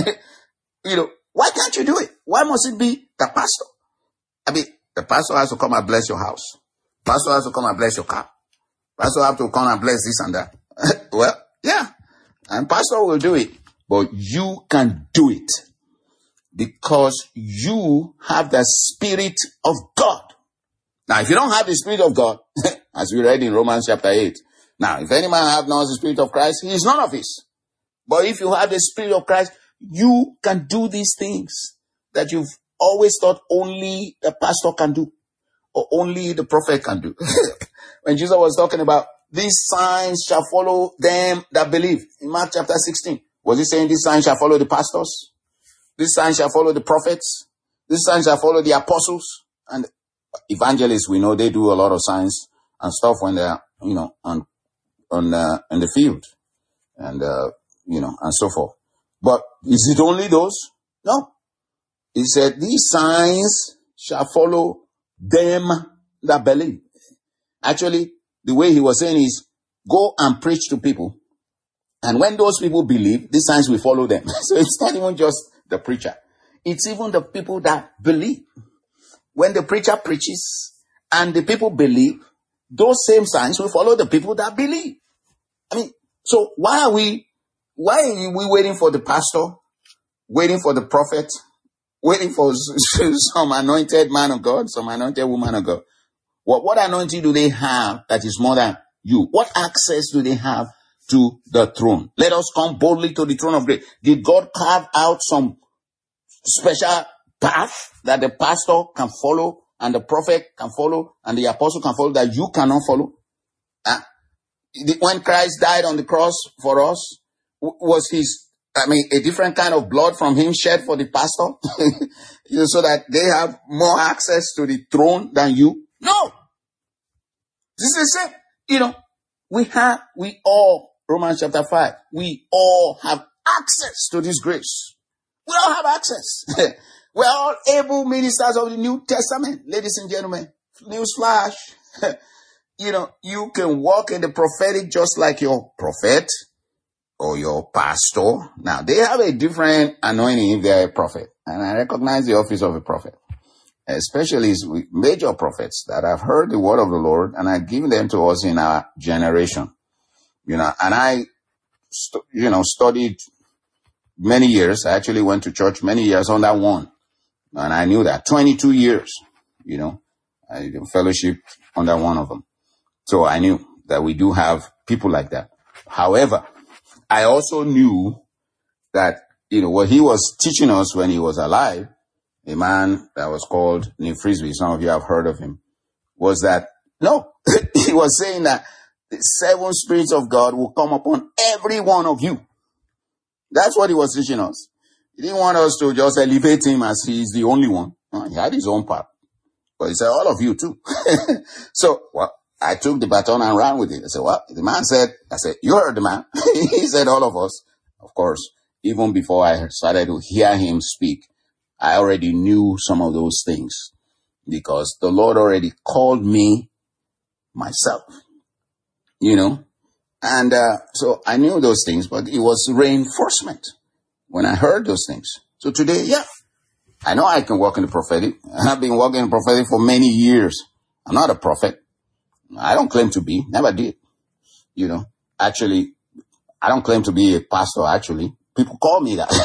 Why can't you do it? Why must it be the pastor? The pastor has to come and bless your house. Pastor has to come and bless your car. Pastor has to come and bless this and that. Well, yeah. And pastor will do it. But you can do it because you have the Spirit of God. Now, if you don't have the Spirit of God, as we read in Romans chapter 8, now, if any man have not the Spirit of Christ, he is none of his. But if you have the Spirit of Christ, you can do these things that you've always thought only the pastor can do or only the prophet can do. When Jesus was talking about these signs shall follow them that believe in Mark chapter 16, was he saying these signs shall follow the pastors? These signs shall follow the prophets? These signs shall follow the apostles? And evangelists, we know they do a lot of signs and stuff when they're, in the field and, and so forth. But is it only those? No. He said, these signs shall follow them that believe. Actually, the way he was saying is, go and preach to people. And when those people believe, these signs will follow them. So it's not even just the preacher. It's even the people that believe. When the preacher preaches and the people believe, those same signs will follow the people that believe. So why are we waiting for the pastor, waiting for the prophet, waiting for some anointed man of God, some anointed woman of God? What anointing do they have that is more than you? What access do they have to the throne? Let us come boldly to the throne of grace. Did God carve out some special path that the pastor can follow and the prophet can follow and the apostle can follow that you cannot follow? When Christ died on the cross for us, was a different kind of blood from him shed for the pastor? So that they have more access to the throne than you? No. This is the same. We all, Romans chapter 5, we all have access to this grace. We all have access. We're all able ministers of the New Testament, ladies and gentlemen. Newsflash. you can walk in the prophetic just like your prophet or your pastor. Now, they have a different anointing if they're a prophet. And I recognize the office of a prophet, especially with major prophets that have heard the word of the Lord and are given them to us in our generation. And I, studied many years. I actually went to church many years under one. And I knew that 22 years, I did fellowship under one of them. So I knew that we do have people like that. However, I also knew that, what he was teaching us when he was alive, a man that was called Neil Frisbee, some of you have heard of him, was that, no, he was saying that the 7 spirits of God will come upon every one of you. That's what he was teaching us. He didn't want us to just elevate him as he's the only one. No, he had his own part. But he said, all of you too. So, I took the baton and ran with it. I said, the man said, you heard the man. He said, all of us. Of course, even before I started to hear him speak, I already knew some of those things because the Lord already called me myself, and so I knew those things, but it was reinforcement when I heard those things. So today, I know I can walk in the prophetic. I've been walking in the prophetic for many years. I'm not a prophet. I don't claim to be, never did. Actually, I don't claim to be a pastor, actually. People call me that.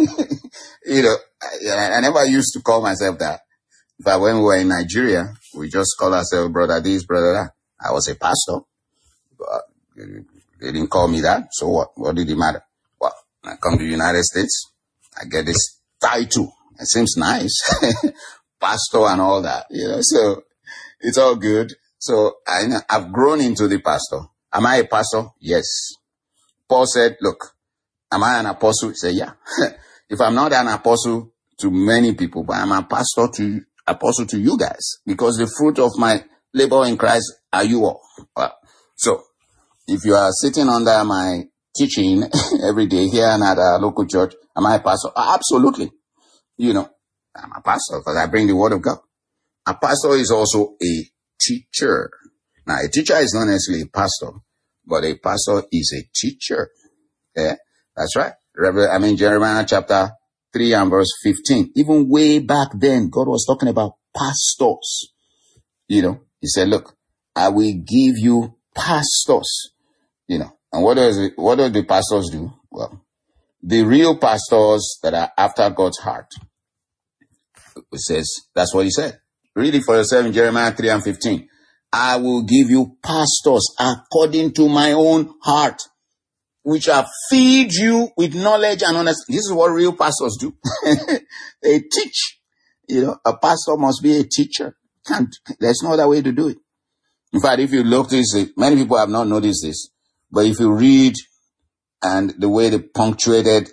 I never used to call myself that. But when we were in Nigeria, we just call ourselves brother this, brother that. I was a pastor, but they didn't call me that. So what? What did it matter? Well, when I come to the United States, I get this title. It seems nice. Pastor and all that, so it's all good. So I've grown into the pastor. Am I a pastor? Yes. Paul said, look, am I an apostle? He said, yeah. If I'm not an apostle to many people, but I'm a apostle to you guys, because the fruit of my labor in Christ are you all. So if you are sitting under my teaching every day here and at our local church, am I a pastor? Absolutely. I'm a pastor because I bring the word of God. A pastor is also a teacher. Now, a teacher is not necessarily a pastor, but a pastor is a teacher. Yeah, that's right. Jeremiah chapter 3 and verse 15. Even way back then, God was talking about pastors. He said, look, I will give you pastors. And what do the pastors do? Well, the real pastors that are after God's heart. It says, that's what he said. Read it for yourself in Jeremiah 3 and 15. I will give you pastors according to my own heart, which shall feed you with knowledge and understanding. This is what real pastors do. They teach. A pastor must be a teacher. There's no other way to do it. In fact, if you look this, many people have not noticed this, but if you read and the way they punctuated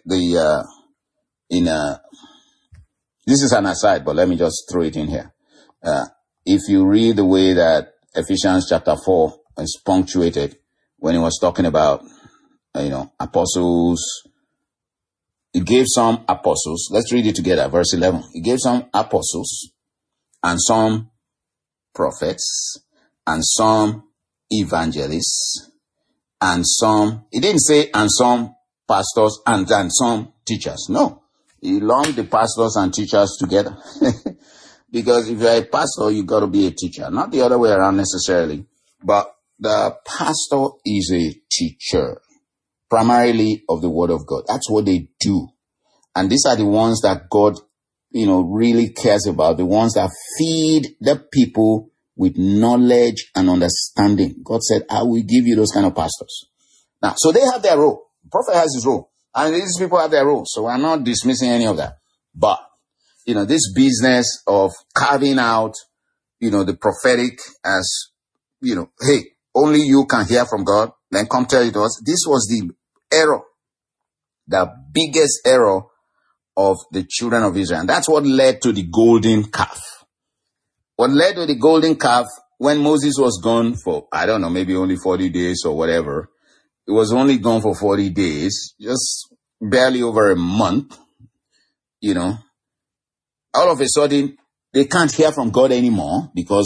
this is an aside, but let me just throw it in here. If you read the way that Ephesians chapter 4 is punctuated, when he was talking about, apostles, it gave some apostles. Let's read it together. Verse 11. It gave some apostles and some prophets and some evangelists and some, it didn't say and some pastors and some teachers. No. He lumped the pastors and teachers together. Because if you're a pastor, you got to be a teacher. Not the other way around necessarily. But the pastor is a teacher, primarily of the word of God. That's what they do. And these are the ones that God, really cares about. The ones that feed the people with knowledge and understanding. God said, I will give you those kind of pastors. Now, so they have their role. The prophet has his role. And these people have their role. So I'm not dismissing any of that. But, this business of carving out, the prophetic as, hey, only you can hear from God. Then come tell it to us. This was the error, the biggest error of the children of Israel. And that's what led to the golden calf. What led to the golden calf when Moses was gone for, I don't know, maybe only 40 days or whatever. It was only gone for 40 days, just barely over a month, All of a sudden, they can't hear from God anymore because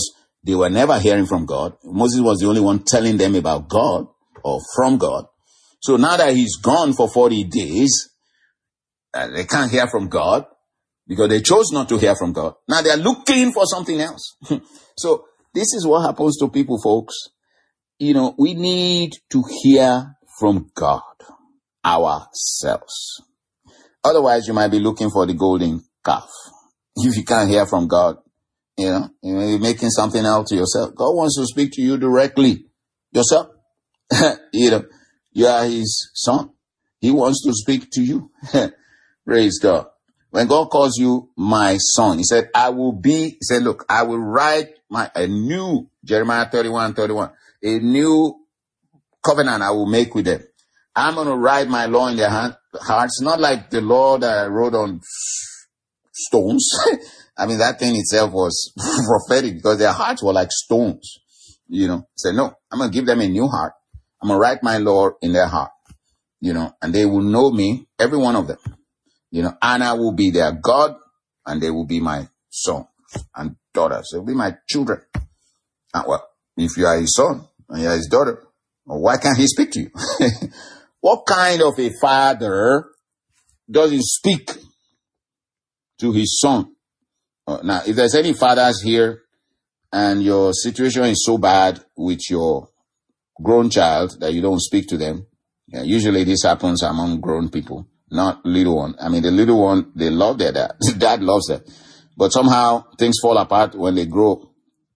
They were never hearing from God. Moses was the only one telling them about God or from God. So now that he's gone for 40 days, they can't hear from God because they chose not to hear from God. Now they're looking for something else. So this is what happens to people, folks. We need to hear from God ourselves. Otherwise, you might be looking for the golden calf. If you can't hear from God, you may be making something out to yourself. God wants to speak to you directly yourself. You are his son. He wants to speak to you. Praise God. When God calls you my son, he said, look, I will write a new, Jeremiah 31:31, a new covenant I will make with them. I'm going to write my law in their hearts, not like the law that I wrote on stones. I mean, that thing itself was prophetic because their hearts were like stones. Said, no, I'm going to give them a new heart. I'm going to write my law in their heart, and they will know me, every one of them, and I will be their God and they will be my son and daughters. They will be my children. And well, if you are his son and you are his daughter, well, why can't he speak to you? What kind of a father doesn't speak to his son? Now, if there's any fathers here and your situation is so bad with your grown child that you don't speak to them, usually this happens among grown people, not little one. I mean, the little one, they love their dad. Dad loves them. But somehow things fall apart when they grow,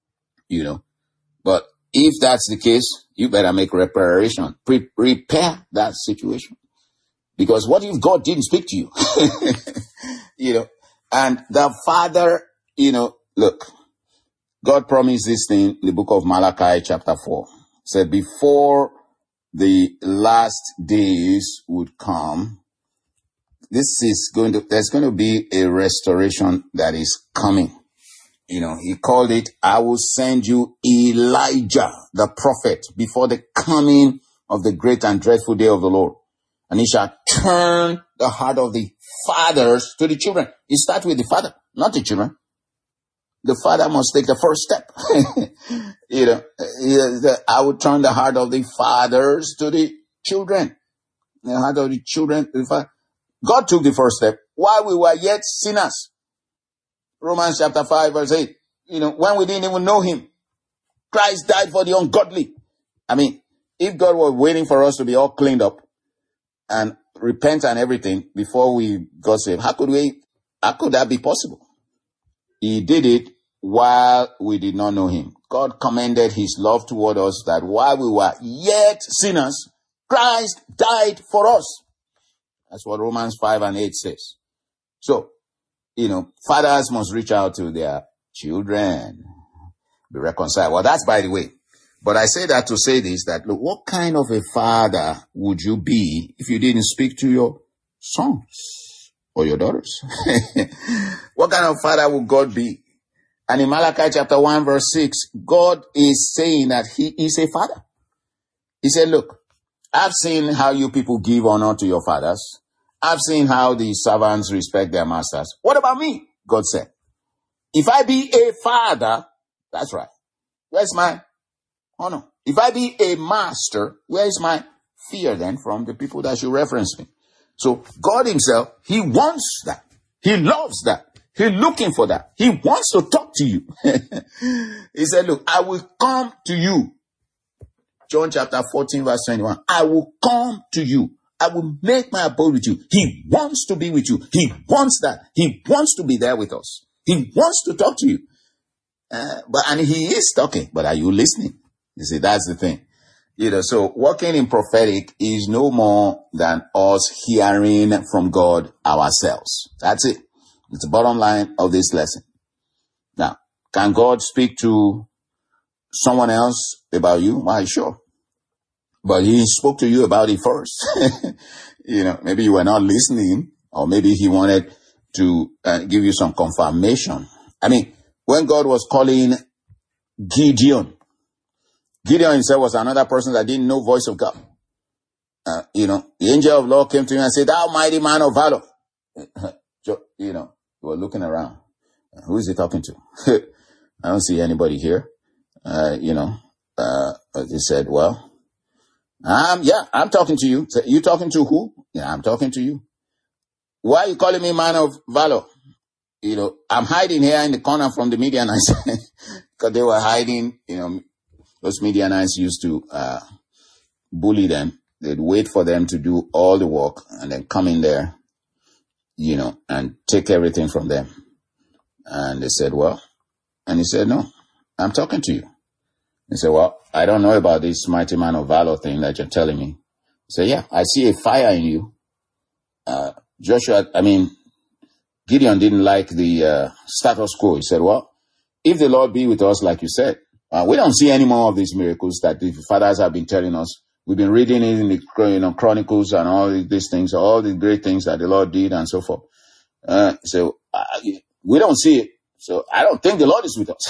But if that's the case, you better make reparation. Repair that situation. Because what if God didn't speak to you? And the father, look, God promised this thing in the book of Malachi chapter 4. Said before the last days would come, there's going to be a restoration that is coming. He called it, I will send you Elijah, the prophet, before the coming of the great and dreadful day of the Lord. And he shall turn the heart of the fathers to the children. It starts with the father, not the children. The father must take the first step. I will turn the heart of the fathers to the children. The heart of the children to the father. God took the first step while we were yet sinners. Romans chapter 5 verse 8. When we didn't even know him, Christ died for the ungodly. I mean, if God were waiting for us to be all cleaned up and repent and everything before we got saved, how could that be possible? He did it while we did not know him. God commended his love toward us that while we were yet sinners, Christ died for us. That's what Romans 5 and 8 says. So, fathers must reach out to their children, be reconciled. Well, that's by the way. But I say that to say this, that look, what kind of a father would you be if you didn't speak to your sons or your daughters? What kind of father would God be? And in Malachi chapter 1 verse 6, God is saying that he is a father. He said, look, I've seen how you people give honor to your fathers. I've seen how the servants respect their masters. What about me? God said, if I be a father, that's right. Where's my honor? If I be a master, where is my fear then from the people that should reference me? So God himself, he wants that. He loves that. He's looking for that. He wants to talk to you. He said, look, I will come to you. John chapter 14 verse 21. I will come to you. I will make my abode with you. He wants to be with you. He wants that. He wants to be there with us. He wants to talk to you. And he is talking, but are you listening? You see, that's the thing. So walking in prophetic is no more than us hearing from God ourselves. That's it. It's the bottom line of this lesson. Now, can God speak to someone else about you? Why, sure. But he spoke to you about it first. Maybe you were not listening, or maybe he wanted to give you some confirmation. I mean, when God was calling Gideon himself was another person that didn't know voice of God. The angel of the Lord came to him and said, thou mighty man of valor. You were looking around. Who is he talking to? I don't see anybody here. He said, well, I'm talking to you. So, you talking to who? Yeah, I'm talking to you. Why are you calling me man of valor? I'm hiding here in the corner from the Midianites because they were hiding. Those Midianites used to bully them. They'd wait for them to do all the work and then come in there, and take everything from them. And they said, well, and he said, no, I'm talking to you. He said, well, I don't know about this mighty man of valor thing that you're telling me. He said, yeah, I see a fire in you. Gideon didn't like the status quo. He said, well, if the Lord be with us, like you said, we don't see any more of these miracles that the fathers have been telling us. We've been reading it in the Chronicles and all these things, all the great things that the Lord did and so forth. So we don't see it. So I don't think the Lord is with us.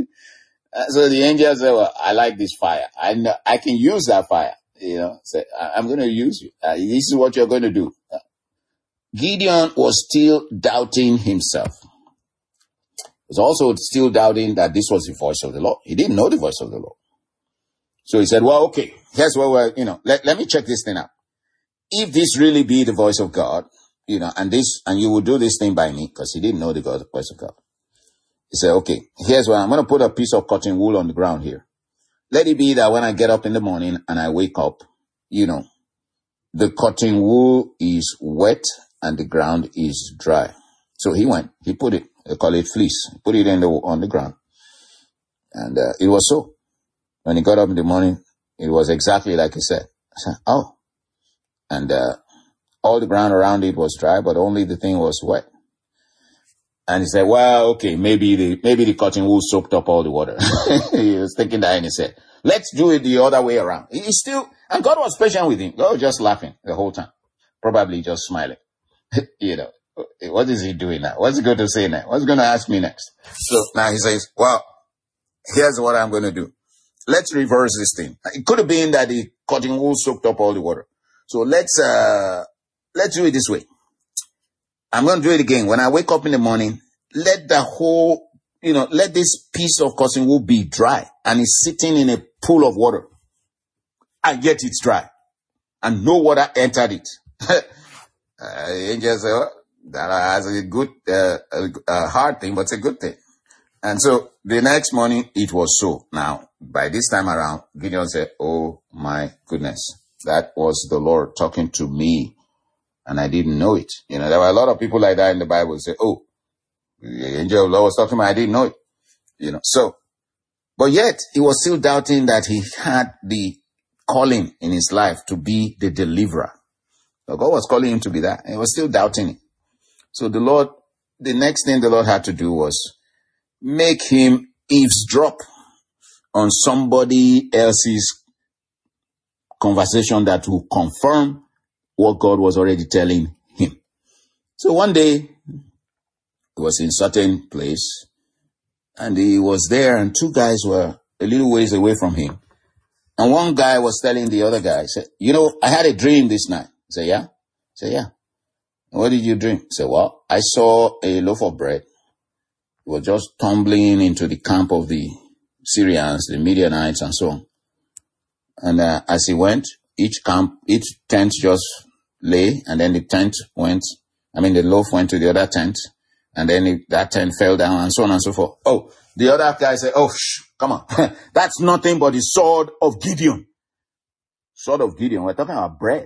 So the angel said, well, I like this fire. I know I can use that fire. So I'm going to use you. This is what you're going to do. Gideon was still doubting himself. He was also still doubting that this was the voice of the Lord. He didn't know the voice of the Lord. So he said, well, okay, here's where we're, let me check this thing out. If this really be the voice of God, and you will do this thing by me, because he didn't know the voice of God. He said, okay, here's where I'm going to put a piece of cotton wool on the ground here. Let it be that when I get up in the morning and I wake up, the cotton wool is wet and the ground is dry. So he put it, they call it fleece, put it on the ground. And it was so. When he got up in the morning, it was exactly like he said. I said, oh. And all the ground around it was dry, but only the thing was wet. And he said, well, okay, maybe the cotton wool soaked up all the water. He was thinking that, and he said, let's do it the other way around. And God was patient with him. God was just laughing the whole time, probably just smiling. What is he doing now? What's he going to say now? What's he going to ask me next? So now he says, well, here's what I'm going to do. Let's reverse this thing. It could have been that the cotton wool soaked up all the water. So let's do it this way. I'm going to do it again. When I wake up in the morning, let this piece of cotton wool be dry, and it's sitting in a pool of water, and yet it's dry, and no water entered it. The angel said, well, that is a good, hard thing, but it's a good thing. And so the next morning it was so. Now, by this time around, Gideon said, oh my goodness, that was the Lord talking to me, and I didn't know it. There were a lot of people like that in the Bible who say, oh, the angel of the Lord was talking to me, I didn't know it. But yet he was still doubting that he had the calling in his life to be the deliverer. So God was calling him to be that. And he was still doubting it. So the next thing the Lord had to do was make him eavesdrop on somebody else's conversation that will confirm what God was already telling him. So one day, he was in a certain place, and he was there, and two guys were a little ways away from him. And one guy was telling the other guy, he said, I had a dream this night. He said, yeah? He said, yeah. What did you dream? He said, well, I saw a loaf of bread. It was just tumbling into the camp of the Syrians, the Midianites, and so on. And as he went, each tent just lay, and then the loaf went to the other tent, and then that tent fell down, and so on and so forth. Oh, the other guy said, oh, come on. That's nothing but the sword of Gideon. Sword of Gideon. We're talking about bread.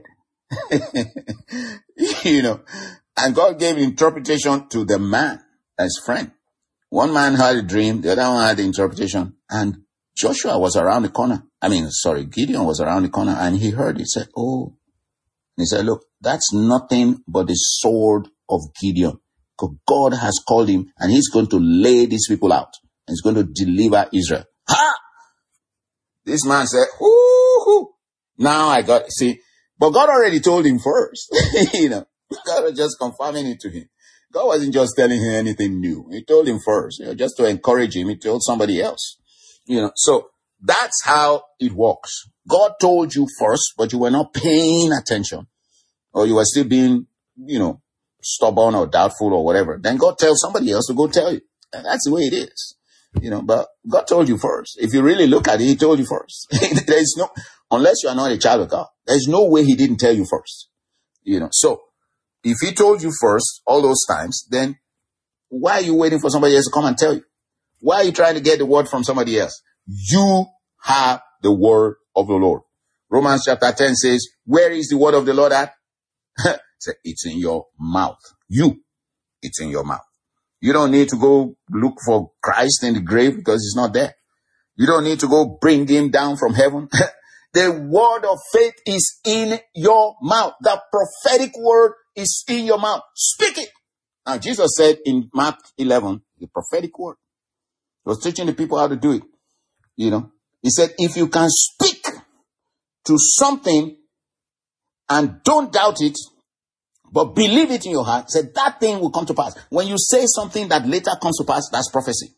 And God gave interpretation to the man, his friend. One man had a dream, the other one had the interpretation, and Joshua was around the corner. Gideon was around the corner, and he heard it. Said, oh. And he said, look, that's nothing but the sword of Gideon. Because God has called him, and he's going to lay these people out. And he's going to deliver Israel. Ha! This man said, ooh. Now I got, but God already told him first. God was just confirming it to him. God wasn't just telling him anything new. He told him first, just to encourage him. He told somebody else, so that's how it works. God told you first, but you were not paying attention, or you were still being, stubborn or doubtful or whatever. Then God tells somebody else to go tell you. And that's the way it is. But God told you first. If you really look at it, he told you first. There's no, unless you are not a child of God, there's no way he didn't tell you first. So if he told you first all those times, then why are you waiting for somebody else to come and tell you? Why are you trying to get the word from somebody else? You have the word of the Lord. Romans chapter 10 says, where is the word of the Lord at? It's in your mouth. It's in your mouth. You don't need to go look for Christ in the grave because he's not there. You don't need to go bring him down from heaven. The word of faith is in your mouth. The prophetic word is in your mouth. Speak it. Now, Jesus said in Mark 11, the prophetic word. He was teaching the people how to do it. He said, if you can speak to something and don't doubt it, but believe it in your heart, said that thing will come to pass. When you say something that later comes to pass, that's prophecy.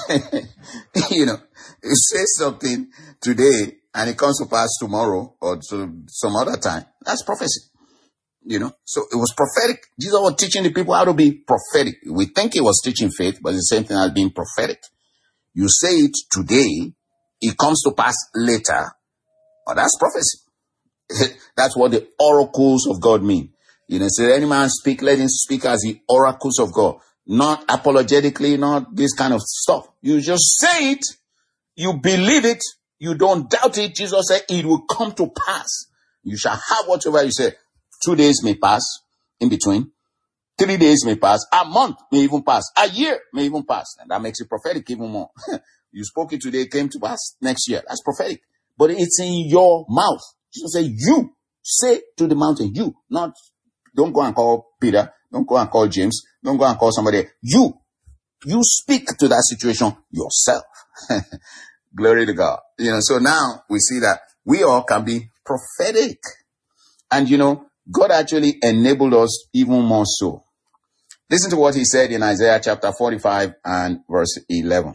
You say something today and it comes to pass tomorrow or to some other time. That's prophecy. So it was prophetic. Jesus was teaching the people how to be prophetic. We think he was teaching faith, but it's the same thing as being prophetic. You say it today, it comes to pass later. Oh, that's prophecy. That's what the oracles of God mean. So any man speak, let him speak as the oracles of God. Not apologetically, not this kind of stuff. You just say it, you believe it, you don't doubt it. Jesus said it will come to pass. You shall have whatever you say. 2 days may pass in between. 3 days may pass. A month may even pass. A year may even pass. And that makes it prophetic even more. You spoke it today, came to pass next year. That's prophetic. But it's in your mouth. Jesus said, you say to the mountain, don't go and call Peter. Don't go and call James. Don't go and call somebody. You speak to that situation yourself. Glory to God. So now we see that we all can be prophetic. And God actually enabled us even more so. Listen to what he said in Isaiah chapter 45 and verse 11.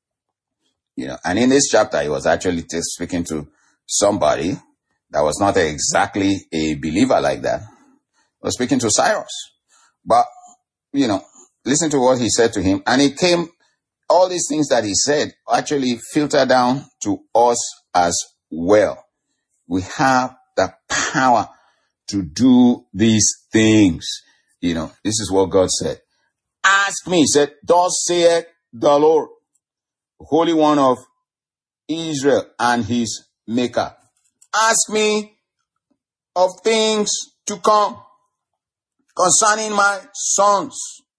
And in this chapter, he was actually speaking to somebody that was not exactly a believer like that. He was speaking to Cyrus. But, listen to what he said to him. And it came, all these things that he said actually filter down to us as well. We have the power to do these things. This is what God said. Ask me, he said, thus saith the Lord, Holy One of Israel and his Maker. Ask me of things to come concerning my sons.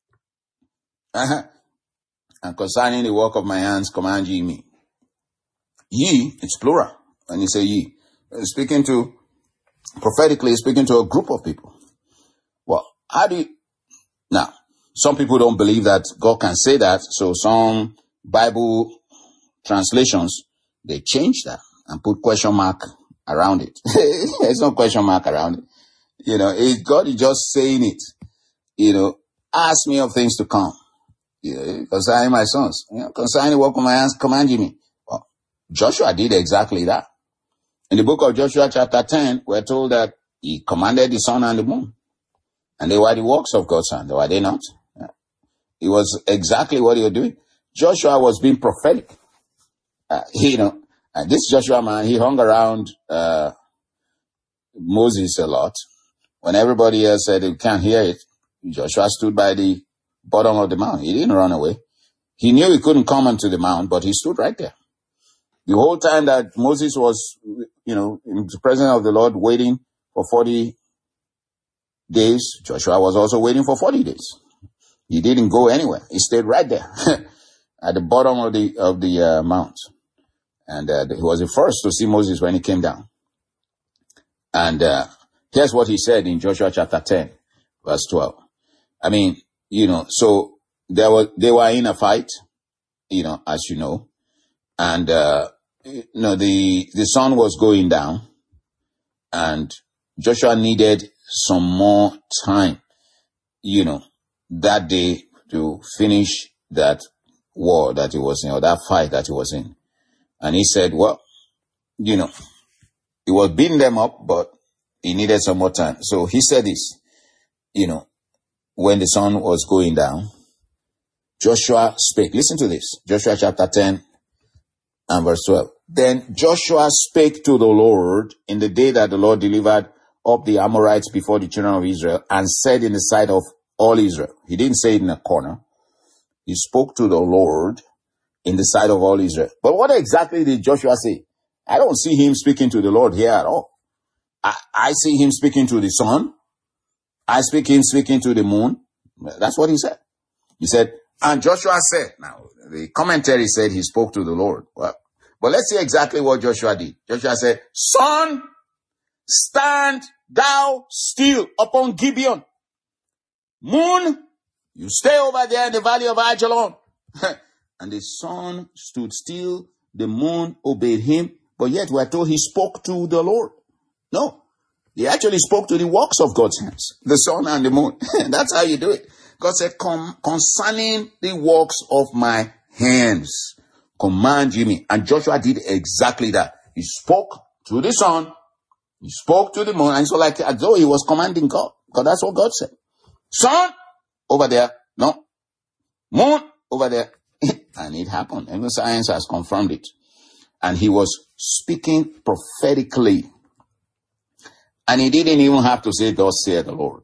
And concerning the work of my hands, command ye me. Ye, it's plural. When you say ye, prophetically speaking to a group of people. Well, now, some people don't believe that God can say that. So some Bible translations, they change that and put question mark around it. There's no question mark around it. God is just saying it. Ask me of things to come. Concerning my sons. Concerning the work of my hands, command you me. Well, Joshua did exactly that. In the book of Joshua chapter 10, we're told that he commanded the sun and the moon. And they were the works of God's hand, were they not? It was exactly what he was doing. Joshua was being prophetic. This Joshua man, he hung around Moses a lot. When everybody else said they can't hear it, Joshua stood by the bottom of the mountain. He didn't run away. He knew he couldn't come onto the mount, but he stood right there. The whole time that Moses was, in the presence of the Lord waiting for 40 days, Joshua was also waiting for 40 days. He didn't go anywhere. He stayed right there at the bottom of the mount. And he was the first to see Moses when he came down. And here's what he said in Joshua chapter 10, verse 12. So they were in a fight, as you know. And, the sun was going down and Joshua needed some more time, that day to finish that war that he was in, or that fight that he was in. And he said, well, he was beating them up, but he needed some more time. So he said this, when the sun was going down, Joshua spake. Listen to this. Joshua chapter 10 and verse 12. Then Joshua spake to the Lord in the day that the Lord delivered up the Amorites before the children of Israel, and said in the sight of all Israel. He didn't say it in a corner. He spoke to the Lord in the sight of all Israel. But what exactly did Joshua say? I don't see him speaking to the Lord here at all. I see him speaking to the sun. I speak him speaking to the moon. That's what he said. He said, and Joshua said, now the commentary said he spoke to the Lord. Well, but let's see exactly what Joshua did. Joshua said, sun, stand thou still upon Gibeon. Moon, you stay over there in the valley of Ajalon. And the sun stood still. The moon obeyed him. But yet we're told he spoke to the Lord. No, he actually spoke to the works of God's hands, the sun and the moon. That's how you do it. God said, concerning the works of my hands, command ye me. And Joshua did exactly that. He spoke to the sun. He spoke to the moon. And so like as though he was commanding God. Because that's what God said. Sun, over there. No. Moon, over there. And it happened. And the science has confirmed it. And he was speaking prophetically. And he didn't even have to say, thus saith the Lord.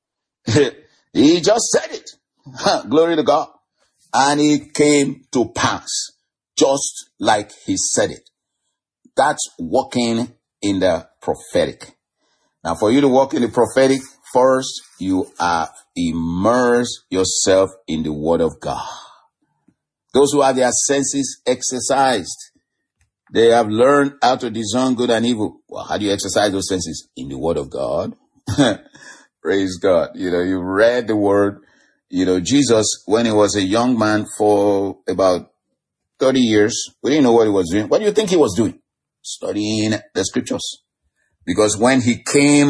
He just said it. Glory to God. And it came to pass just like he said it. That's walking in the prophetic. Now, for you to walk in the prophetic, first, you are immerse yourself in the Word of God. Those who have their senses exercised, they have learned how to discern good and evil. Well, how do you exercise those senses? In the Word of God. Praise God. You read the Word. Jesus, when he was a young man for about 30 years, we didn't know what he was doing. What do you think he was doing? Studying the scriptures. Because when he came,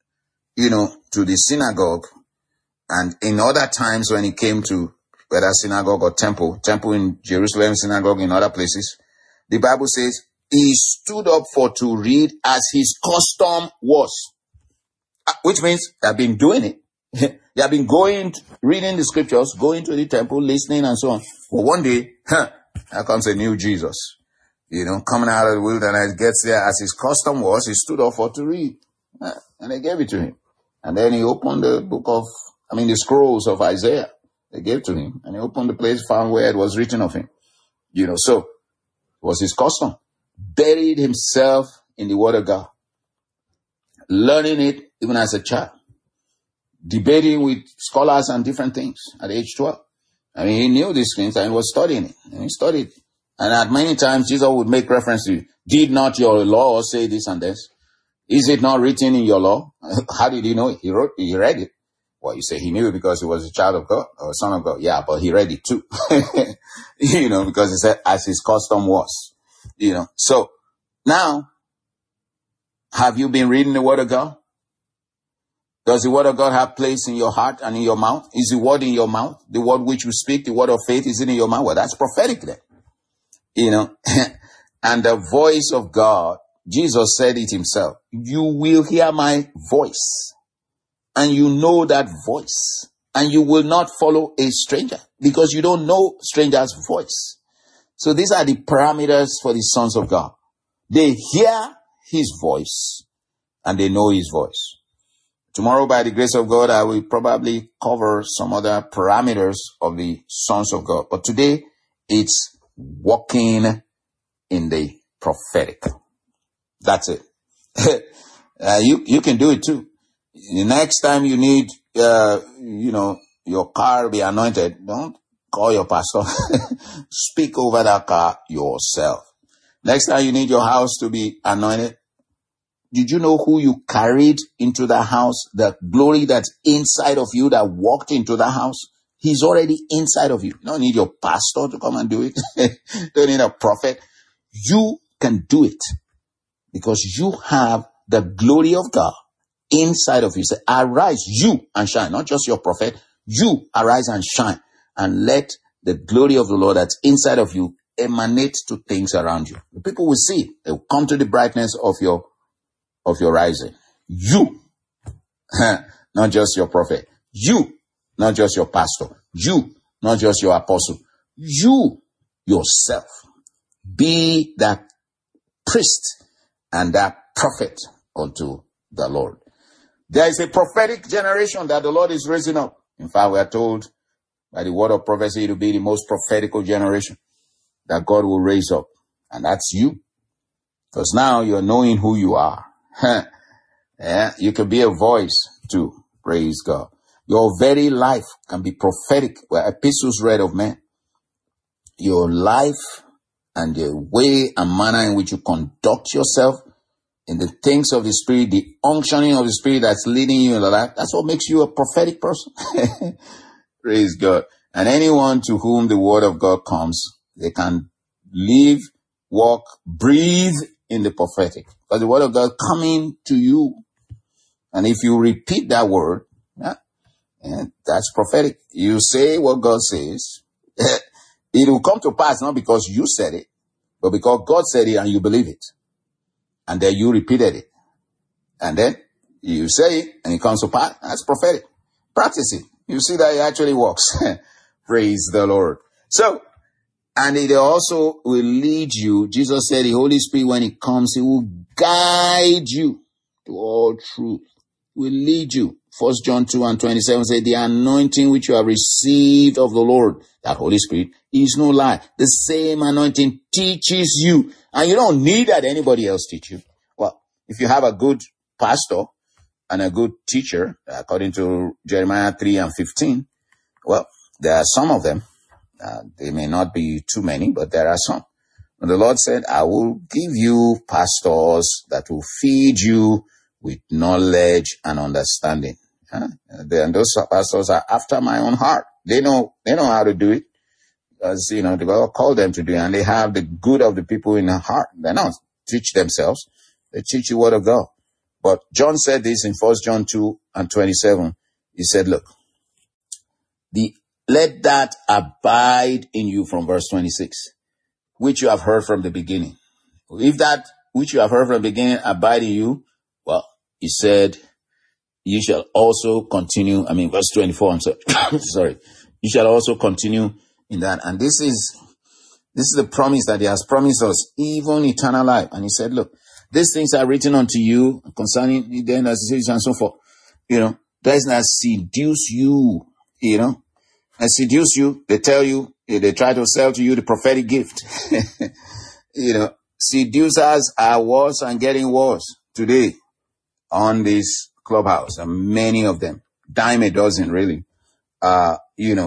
to the synagogue, and in other times when he came to whether synagogue or temple in Jerusalem, synagogue in other places, the Bible says he stood up to read as his custom was. Which means they have been doing it. They have been reading the scriptures, going to the temple, listening and so on. But one day, here comes a new Jesus. Coming out of the wilderness, gets there as his custom was, he stood up to read. And they gave it to him. And then he opened the scrolls of Isaiah. They gave to him. And he opened the place, found where it was written of him. So it was his custom. Buried himself in the Word of God. Learning it even as a child. Debating with scholars and different things at age 12. He knew these things and he was studying it. And he studied. And at many times, Jesus would make reference to, did not your law say this and this? Is it not written in your law? How did he know it? He read it. Well, you say he knew it because he was a child of God or a son of God. Yeah, but he read it too. Because he said, as his custom was. So now, have you been reading the Word of God? Does the Word of God have place in your heart and in your mouth? Is the Word in your mouth? The Word which you speak, the Word of faith, is it in your mouth? Well, that's prophetic then. And the voice of God, Jesus said it himself. You will hear my voice. And you know that voice. And you will not follow a stranger. Because you don't know stranger's voice. So these are the parameters for the sons of God. They hear his voice. And they know his voice. Tomorrow, by the grace of God, I will probably cover some other parameters of the sons of God. But today, it's walking in the prophetic. That's it. You can do it too. The next time you need, your car to be anointed, don't call your pastor. Speak over that car yourself. Next time you need your house to be anointed, did you know who you carried into the house? The glory that's inside of you that walked into the house? He's already inside of you. You don't need your pastor to come and do it. You don't need a prophet. You can do it because you have the glory of God inside of you. Say, arise, you, and shine. Not just your prophet. You arise and shine. And let the glory of the Lord that's inside of you emanate to things around you. The people will see. They will come to the brightness of your rising. You, not just your prophet. You, not just your pastor. You, not just your apostle. You yourself be that priest and that prophet unto the Lord. There is a prophetic generation that the Lord is raising up. In fact, we are told by the word of prophecy to be the most prophetical generation that God will raise up. And that's you. Because now you're knowing who you are. Yeah, you can be a voice too. Praise God. Your very life can be prophetic. Where epistles read of men. Your life and the way and manner in which you conduct yourself in the things of the Spirit, the unctioning of the Spirit that's leading you in the life, that's what makes you a prophetic person. Praise God. And anyone to whom the word of God comes, they can live, walk, breathe in the prophetic. Because the word of God coming to you. And if you repeat that word, that's prophetic. You say what God says. It will come to pass not because you said it, but because God said it and you believe it. And then you repeated it. And then you say it and it comes to pass. That's prophetic. Practice it. You see that it actually works. Praise the Lord. So, and it also will lead you. Jesus said the Holy Spirit, when it comes, it will guide you to all truth. It will lead you. 1 John 2:27 says, the anointing which you have received of the Lord, that Holy Spirit, is no lie. The same anointing teaches you. And you don't need that anybody else teach you. Well, if you have a good pastor and a good teacher, according to Jeremiah 3:15, well, there are some of them. They may not be too many, but there are some. And the Lord said, I will give you pastors that will feed you with knowledge and understanding. And those pastors are after my own heart. They know how to do it. Because, the God called them to do it. And they have the good of the people in their heart. They don't teach themselves. They teach the word of God. But John said this in 1 John 2:27. He said, look, let that abide in you, from verse 26, which you have heard from the beginning. If that which you have heard from the beginning abide in you, well, he said, you shall also continue. Verse 24, I'm sorry. Sorry. You shall also continue in that. And this is the promise that he has promised us, even eternal life. And he said, look, these things are written unto you concerning the end and so forth. Does not seduce you, and seduce you. They tell you, they try to sell to you the prophetic gift. Seducers are worse and getting worse today on this clubhouse, and many of them, dime a dozen really, but,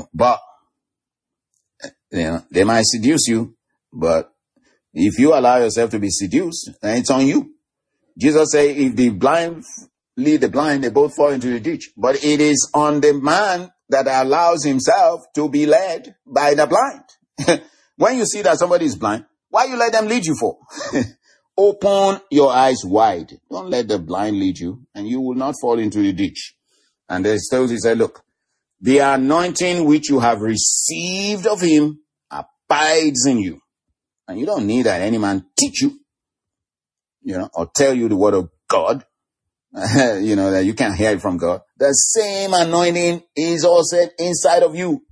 they might seduce you, but if you allow yourself to be seduced, then it's on you. Jesus said, if the blind lead the blind, they both fall into the ditch. But it is on the man that allows himself to be led by the blind. When you see that somebody is blind, why you let them lead you for? Open your eyes wide. Don't let the blind lead you, and you will not fall into the ditch. And then he said, look, the anointing which you have received of him abides in you. And you don't need that any man teach you, or tell you the word of God, that you can't hear it from God. The same anointing is also inside of you,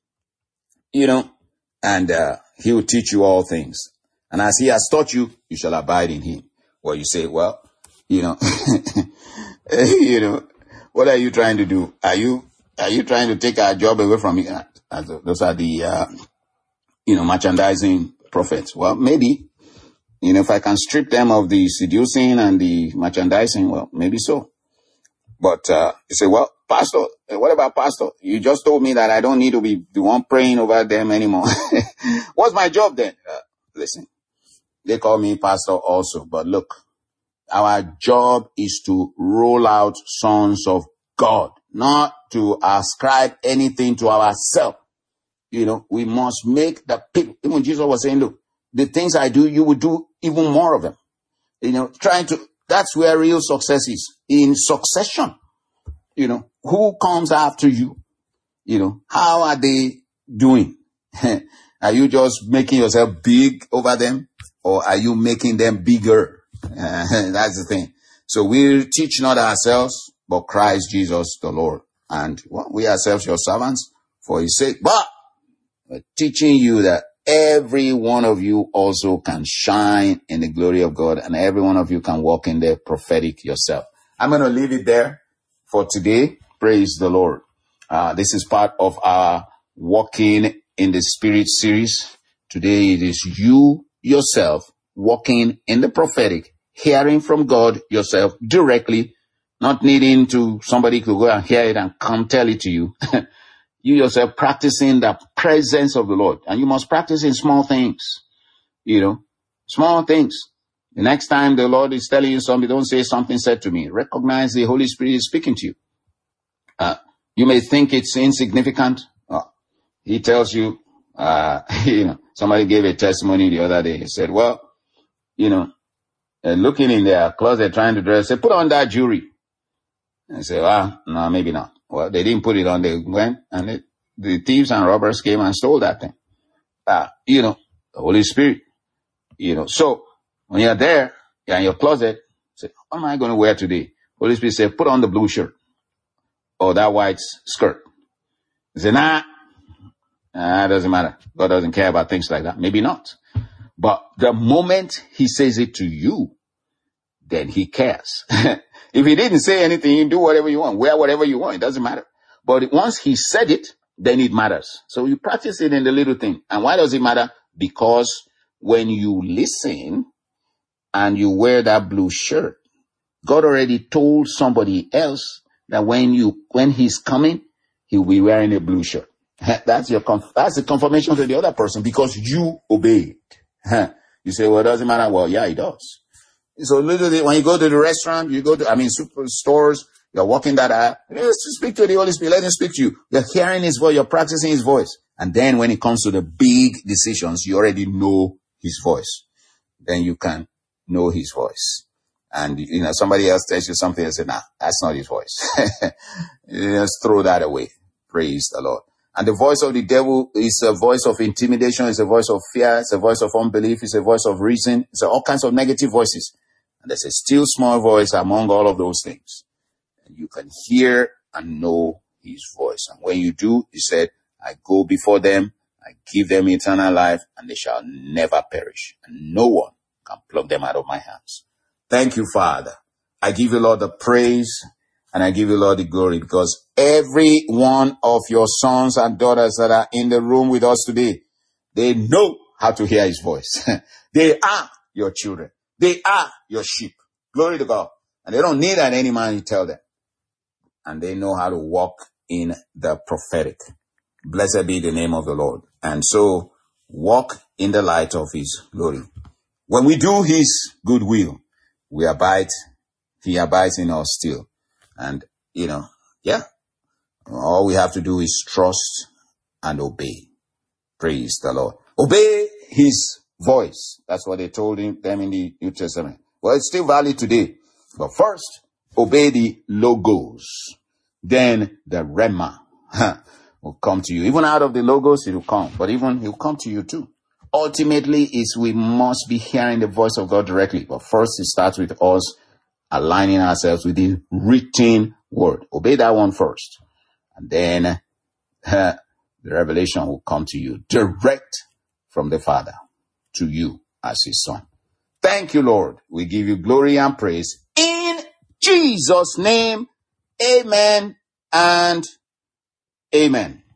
and he will teach you all things. And as he has taught you, you shall abide in him. Well, you say, well, what are you trying to do? Are you trying to take our job away from me? Those are the, merchandising prophets. Well, maybe, if I can strip them of the seducing and the merchandising, well, maybe so. But, you say, well, pastor, what about pastor? You just told me that I don't need to be the one praying over them anymore. What's my job then? Listen, they call me pastor also, but look, our job is to roll out sons of God, not to ascribe anything to ourselves. We must make the people, even Jesus was saying, look, the things I do, you will do even more of them. That's where real success is, in succession. Who comes after you? How are they doing? Are you just making yourself big over them, or are you making them bigger? That's the thing. So we teach not ourselves, but Christ Jesus the Lord. And we ourselves your servants for his sake. But We're teaching you that every one of you also can shine in the glory of God, and every one of you can walk in the prophetic yourself. I'm going to leave it there for today. Praise the Lord. This is part of our Walking in the Spirit series. Today it is you yourself walking in the prophetic, hearing from God yourself directly, not needing to somebody to go and hear it and come tell it to you. You yourself practicing the presence of the Lord. And you must practice in small things, small things. The next time the Lord is telling you something, don't say something said to me. Recognize the Holy Spirit is speaking to you. You may think it's insignificant. He tells you, somebody gave a testimony the other day. He said, looking in their closet trying to dress, say, put on that jewelry. And I said, no, maybe not. Well, they didn't put it on. They went and the thieves and robbers came and stole that thing. The Holy Spirit, So when you're there, you're in your closet, say, what am I going to wear today? Holy Spirit said, put on the blue shirt or that white skirt. He said, nah, it doesn't matter. God doesn't care about things like that. Maybe not. But the moment he says it to you, then he cares. If he didn't say anything, you do whatever you want, wear whatever you want. It doesn't matter. But once he said it, then it matters. So you practice it in the little thing. And why does it matter? Because when you listen and you wear that blue shirt, God already told somebody else that when he's coming, he'll be wearing a blue shirt. That's the confirmation to the other person because you obeyed. You say, well, it doesn't matter. Well, yeah, it does. So literally, when you go to the restaurant, you go to, superstores, you're walking that aisle, speak to the Holy Spirit, let him speak to you. You're hearing his voice, you're practicing his voice. And then when it comes to the big decisions, you already know his voice. Then you can know his voice. And, somebody else tells you something and say, nah, that's not his voice. Just throw that away. Praise the Lord. And the voice of the devil is a voice of intimidation, it's a voice of fear, it's a voice of unbelief, it's a voice of reason, it's all kinds of negative voices. And there's a still small voice among all of those things. And you can hear and know his voice. And when you do, he said, I go before them, I give them eternal life, and they shall never perish. And no one can pluck them out of my hands. Thank you, Father. I give you, Lord, the praise, and I give you, Lord, the glory, because every one of your sons and daughters that are in the room with us today, they know how to hear his voice. They are your children. They are your sheep. Glory to God. And they don't need any man to tell them. And they know how to walk in the prophetic. Blessed be the name of the Lord. And so walk in the light of his glory. When we do his good will, he abides in us still. And, all we have to do is trust and obey. Praise the Lord. Obey his voice. That's what they told them in the New Testament. Well, it's still valid today. But first, obey the logos. Then the rhema will come to you. Even out of the logos, it will come. But even it will come to you too. Ultimately, we must be hearing the voice of God directly. But first, it starts with us aligning ourselves with the written word. Obey that one first. And then the revelation will come to you direct from the Father to you as his son. Thank you, Lord. We give you glory and praise in Jesus' name. Amen and amen.